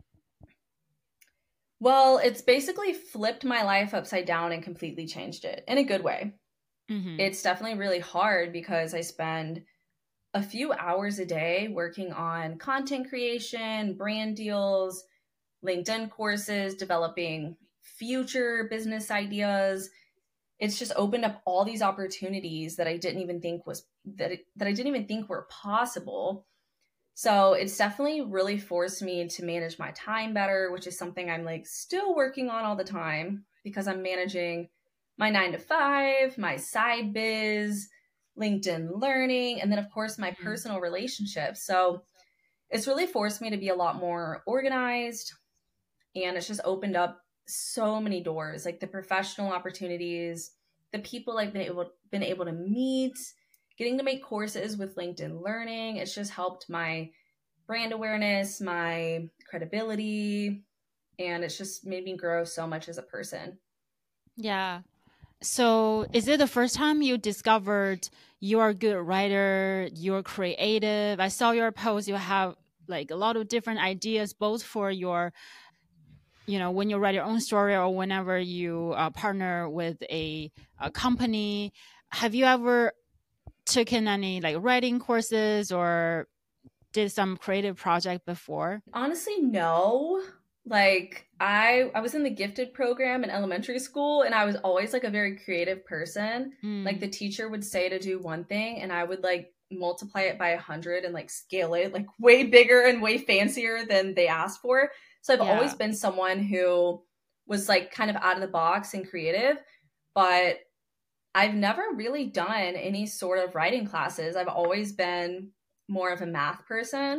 Well, it's basically flipped my life upside down and completely changed it in a good way. Mm-hmm. It's definitely really hard because I spend a few hours a day working on content creation, brand deals, LinkedIn courses, developing future business ideas. It's just opened up all these opportunities that I didn't even think was that it, that I didn't even think were possible. So it's definitely really forced me to manage my time better, which is something I'm like still working on all the time because I'm managing my nine to five, my side biz, LinkedIn learning, and then of course my mm-hmm. personal relationships. So it's really forced me to be a lot more organized, and it's just opened up so many doors, like the professional opportunities, the people I've been able been able to meet, getting to make courses with LinkedIn Learning. It's just helped my brand awareness, my credibility, and it's just made me grow so much as a person. Yeah. So is it the first time you discovered you're a good writer, you're creative? I saw your post, you have like a lot of different ideas, both for your, you know, when you write your own story or whenever you uh, partner with a, a company. Have you ever taken any like writing courses or did some creative project before? Honestly, no. Like I, I was in the gifted program in elementary school and I was always like a very creative person. Mm. Like the teacher would say to do one thing and I would like multiply it by a hundred and like scale it like way bigger and way fancier than they asked for. So I've yeah. always been someone who was like kind of out of the box and creative, but I've never really done any sort of writing classes. I've always been more of a math person.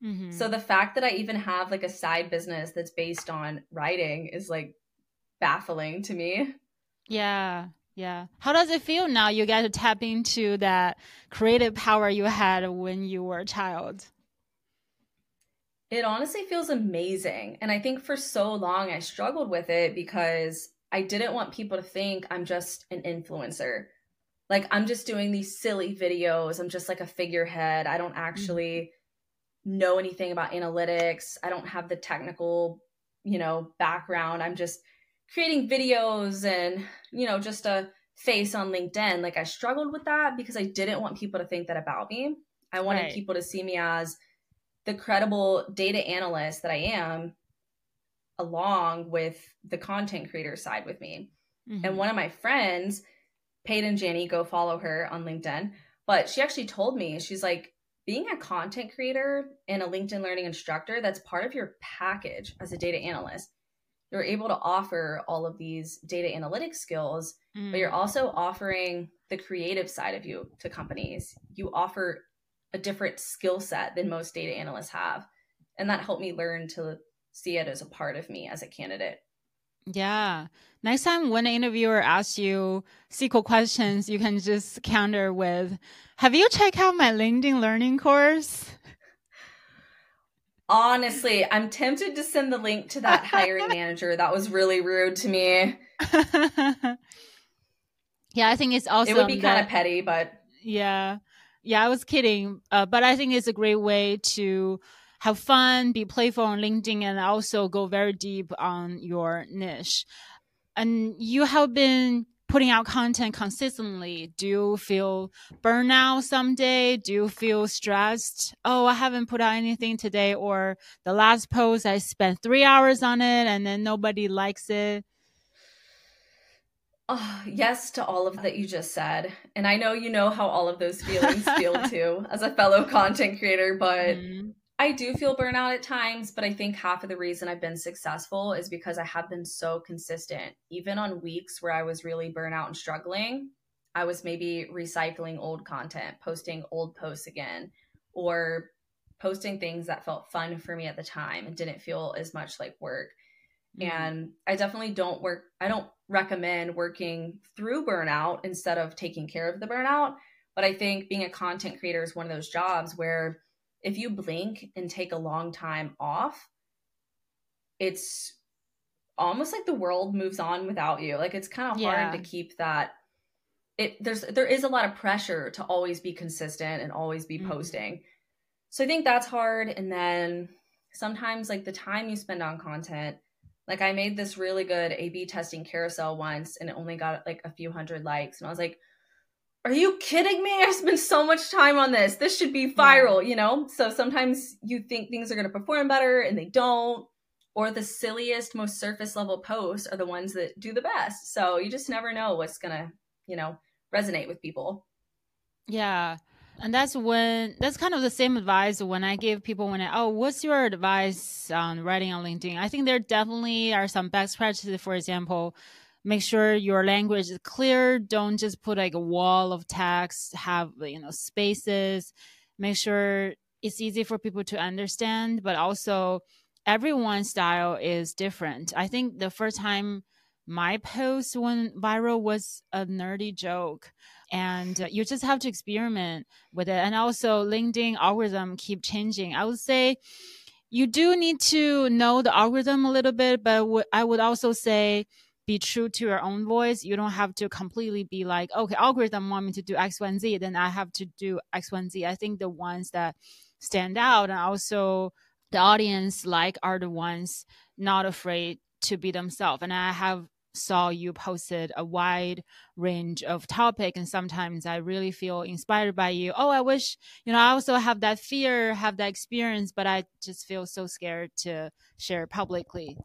Mm-hmm. So the fact that I even have like a side business that's based on writing is like baffling to me. Yeah. Yeah. How does it feel now? You get to tap into that creative power you had when you were a child. It honestly feels amazing. And I think for so long I struggled with it because I didn't want people to think I'm just an influencer. Like I'm just doing these silly videos. I'm just like a figurehead. I don't actually mm-hmm. know anything about analytics. I don't have the technical, you know, background. I'm just creating videos and, you know, just a face on LinkedIn. Like I struggled with that because I didn't want people to think that about me. I wanted right. people to see me as the credible data analyst that I am, along with the content creator side with me. Mm-hmm. And one of my friends, Peyton Janney, go follow her on LinkedIn, but she actually told me, she's like, being a content creator and a LinkedIn learning instructor, that's part of your package as a data analyst. You're able to offer all of these data analytics skills, mm. but you're also offering the creative side of you to companies. You offer a different skill set than most data analysts have. And that helped me learn to see it as a part of me as a candidate. Yeah. Next time when an interviewer asks you S Q L questions, you can just counter with, have you checked out my LinkedIn learning course? Honestly, I'm tempted to send the link to that hiring manager. That was really rude to me. Yeah, I think it's awesome. It would be kind of petty, but... Yeah. Yeah, I was kidding. Uh, but I think it's a great way to have fun, be playful on LinkedIn, and also go very deep on your niche. And you have been putting out content consistently. Do you feel burnout someday? Do you feel stressed? Oh, I haven't put out anything today, or the last post, I spent three hours on it and then nobody likes it. Oh, yes to all of that you just said. And I know you know how all of those feelings feel too as a fellow content creator, but mm-hmm. I do feel burnout at times, but I think half of the reason I've been successful is because I have been so consistent. Even on weeks where I was really burnout and struggling, I was maybe recycling old content, posting old posts again, or posting things that felt fun for me at the time and didn't feel as much like work. Mm-hmm. And I definitely don't work, I don't recommend working through burnout instead of taking care of the burnout. But I think being a content creator is one of those jobs where if you blink and take a long time off, it's almost like the world moves on without you. Like it's kind of yeah. hard to keep that. It there's there is a lot of pressure to always be consistent and always be mm-hmm. posting. So I think that's hard. And then sometimes like the time you spend on content, like I made this really good A B testing carousel once and it only got like a few hundred likes. And I was like, are you kidding me? I spent so much time on this. This should be viral, yeah. you know? So sometimes you think things are going to perform better and they don't. Or the silliest, most surface level posts are the ones that do the best. So you just never know what's going to, you know, resonate with people. Yeah. And that's when, that's kind of the same advice when I give people when I, oh, what's your advice on writing on LinkedIn? I think there definitely are some best practices. For example, make sure your language is clear. Don't just put like a wall of text, have, you know, spaces. Make sure it's easy for people to understand, but also everyone's style is different. I think the first time my post went viral was a nerdy joke. And uh, you just have to experiment with it. And also LinkedIn algorithm keep changing. I would say you do need to know the algorithm a little bit, but w- I would also say be true to your own voice. You don't have to completely be like, okay, algorithm want me to do X, Y, and Z, then I have to do X, Y, and Z. I think the ones that stand out and also the audience like are the ones not afraid to be themselves. And I have saw you posted a wide range of topic, and sometimes I really feel inspired by you. Oh, I wish, you know, I also have that fear, have that experience, but I just feel so scared to share publicly.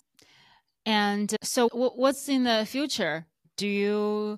And so w- what's in the future? Do you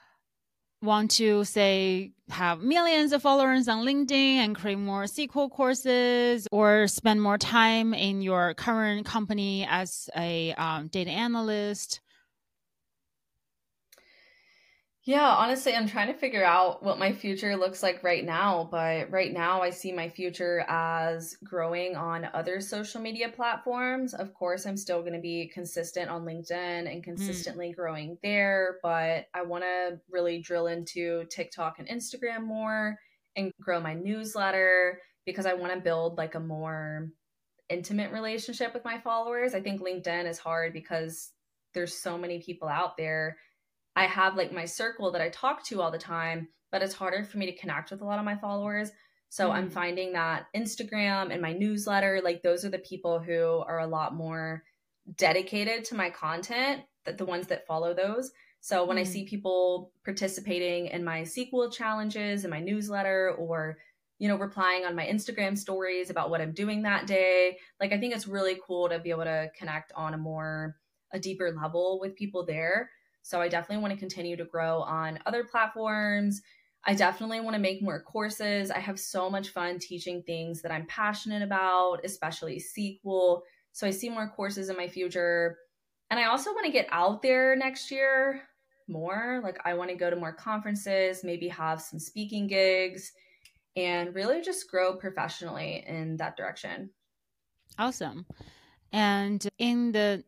want to say have millions of followers on LinkedIn and create more S Q L courses, or spend more time in your current company as a um, data analyst? Yeah, honestly, I'm trying to figure out what my future looks like right now. But right now, I see my future as growing on other social media platforms. Of course, I'm still going to be consistent on LinkedIn and Mm. consistently growing there. But I want to really drill into TikTok and Instagram more and grow my newsletter because I want to build like a more intimate relationship with my followers. I think LinkedIn is hard because there's so many people out there. I have like my circle that I talk to all the time, but it's harder for me to connect with a lot of my followers. So I'm Mm. finding that Instagram and my newsletter, like those are the people who are a lot more dedicated to my content, that the ones that follow those. So when I Mm. see people participating in my S Q L challenges in my newsletter or you know replying on my Instagram stories about what I'm doing that day, like I think it's really cool to be able to connect on a more a deeper level with people there. So I definitely want to continue to grow on other platforms. I definitely want to make more courses. I have so much fun teaching things that I'm passionate about, especially S Q L. So I see more courses in my future. And I also want to get out there next year more. Like I want to go to more conferences, maybe have some speaking gigs, and really just grow professionally in that direction. Awesome. And in the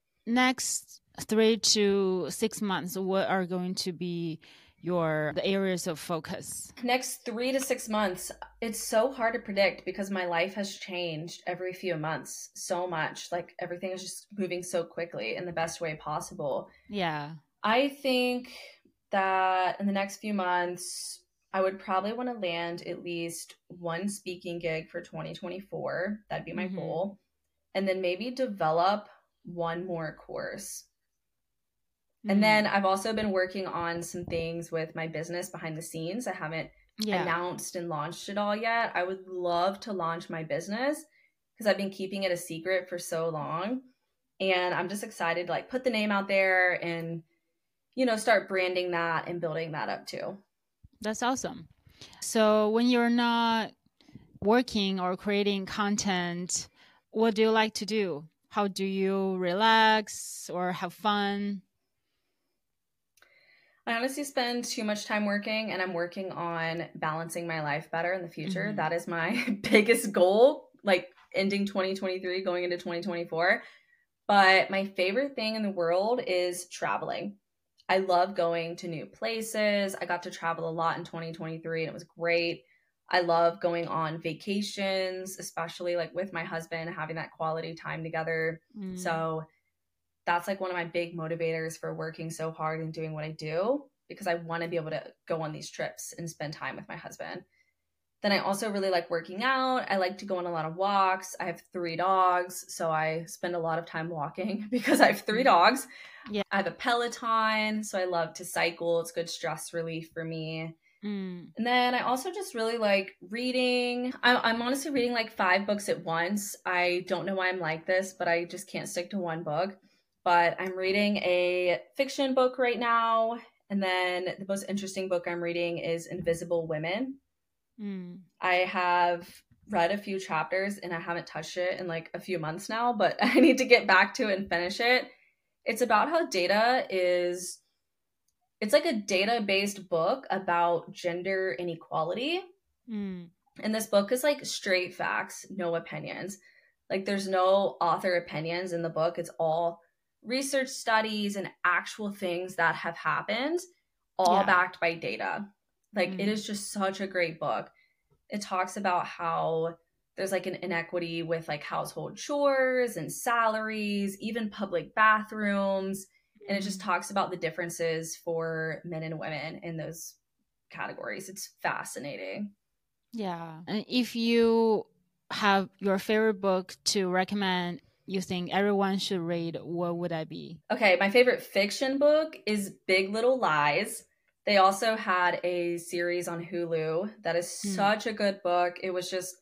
next three to six months, what are going to be your the areas of focus? Next three to six months, it's so hard to predict because my life has changed every few months so much. Like everything is just moving so quickly in the best way possible. Yeah. I think that in the next few months, I would probably want to land at least one speaking gig for twenty twenty-four. That'd be my Mm-hmm. goal. And then maybe develop one more course. And then Mm. I've also been working on some things with my business behind the scenes. I haven't Yeah. announced and launched it all yet. I would love to launch my business because I've been keeping it a secret for so long. And I'm just excited to like put the name out there and, you know, start branding that and building that up too. That's awesome. So when you're not working or creating content, what do you like to do? How do you relax or have fun? I honestly spend too much time working and I'm working on balancing my life better in the future. Mm-hmm. That is my biggest goal, like ending twenty twenty-three, going into twenty twenty-four. But my favorite thing in the world is traveling. I love going to new places. I got to travel a lot in twenty twenty-three and it was great. I love going on vacations, especially like with my husband, having that quality time together. Mm. So that's like one of my big motivators for working so hard and doing what I do because I want to be able to go on these trips and spend time with my husband. Then I also really like working out. I like to go on a lot of walks. I have three dogs, so I spend a lot of time walking because I have three dogs. Yeah. I have a Peloton, so I love to cycle. It's good stress relief for me. Mm. And then I also just really like reading. I'm, I'm honestly reading like five books at once. I don't know why I'm like this, but I just can't stick to one book. But I'm reading a fiction book right now. And then the most interesting book I'm reading is Invisible Women. Mm. I have read a few chapters and I haven't touched it in like a few months now, but I need to get back to it and finish it. It's about how data is, it's like a data based book about gender inequality. Mm. And this book is like straight facts, no opinions. Like there's no author opinions in the book. It's all research studies and actual things that have happened, all Yeah. backed by data. Like it Mm. is just such a great book. It talks about how there's like an inequity with like household chores and salaries, even public bathrooms. And it just Mm. talks about the differences for men and women in those categories. It's fascinating. Yeah. And if you have your favorite book to recommend, you think everyone should read, what would that be? Okay, my favorite fiction book is Big Little Lies. They also had a series on Hulu that is Mm. such a good book. It was just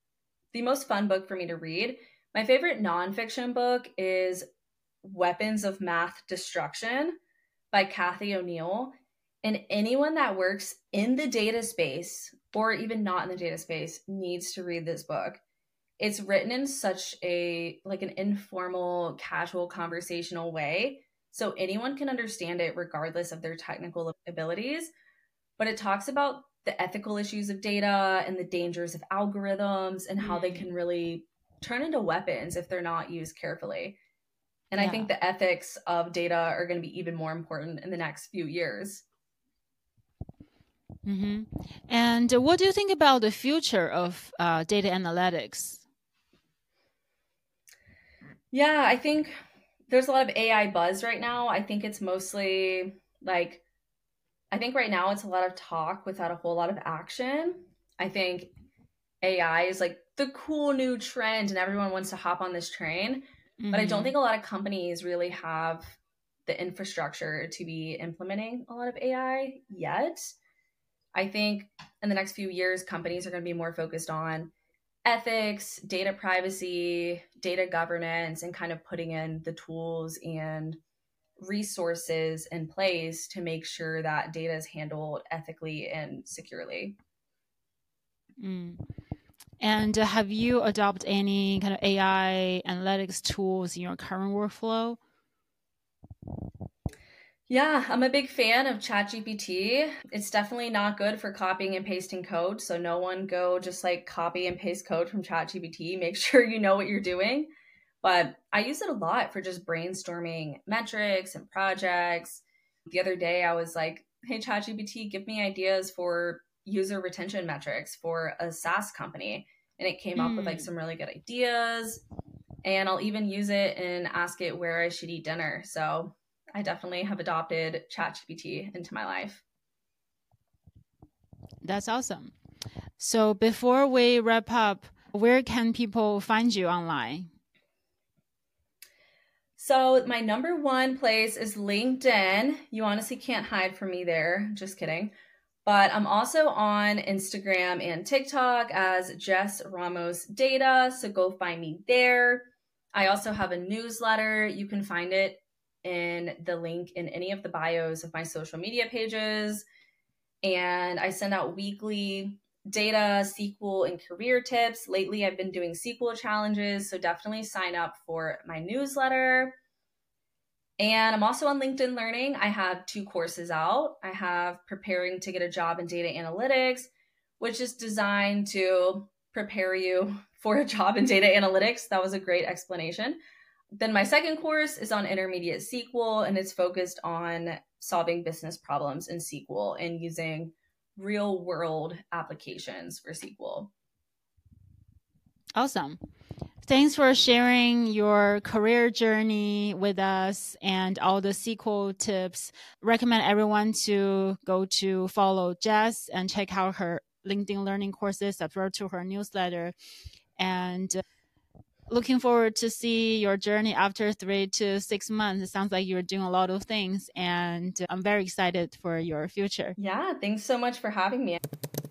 the most fun book for me to read. My favorite nonfiction book is Weapons of Math Destruction by Kathy O'Neill. And anyone that works in the data space or even not in the data space needs to read this book. It's written in such a like an informal, casual, conversational way. so anyone can understand it regardless of their technical abilities. But it talks about the ethical issues of data and the dangers of algorithms and how mm. they can really turn into weapons if they're not used carefully. And yeah. I think the ethics of data are going to be even more important in the next few years. Mm-hmm. And what do you think about the future of uh, data analytics? Yeah, I think there's a lot of A I buzz right now. I think it's mostly like, I think right now it's a lot of talk without a whole lot of action. I think A I is like the cool new trend and everyone wants to hop on this train. Mm-hmm. But I don't think a lot of companies really have the infrastructure to be implementing a lot of A I yet. I think in the next few years, companies are going to be more focused on ethics, data privacy, data governance, and kind of putting in the tools and resources in place to make sure that data is handled ethically and securely. Mm. And have you adopted any kind of A I analytics tools in your current workflow? Yeah, I'm a big fan of ChatGPT. It's definitely not good for copying and pasting code. So no one go just like copy and paste code from ChatGPT. Make sure you know what you're doing. But I use it a lot for just brainstorming metrics and projects. The other day I was like, hey, ChatGPT, give me ideas for user retention metrics for a SaaS company. And it came mm. up with like some really good ideas. And I'll even use it and ask it where I should eat dinner. So I definitely have adopted ChatGPT into my life. That's awesome. So before we wrap up, where can people find you online? So my number one place is LinkedIn. You honestly can't hide from me there. Just kidding. But I'm also on Instagram and TikTok as Jess Ramos Data. So go find me there. I also have a newsletter. You can find it in the link in any of the bios of my social media pages. And I send out weekly data, S Q L, and career tips. Lately, I've been doing S Q L challenges, so definitely sign up for my newsletter. And I'm also on LinkedIn Learning. I have two courses out. I have Preparing to Get a Job in Data Analytics, which is designed to prepare you for a job in data analytics. That was a great explanation. Then my second course is on intermediate S Q L, and it's focused on solving business problems in S Q L and using real world applications for S Q L. Awesome. Thanks for sharing your career journey with us and all the S Q L tips. Recommend everyone to go to follow Jess and check out her LinkedIn Learning courses, subscribe to her newsletter, and looking forward to see your journey after three to six months. It sounds like you're doing a lot of things, and I'm very excited for your future. Yeah, thanks so much for having me.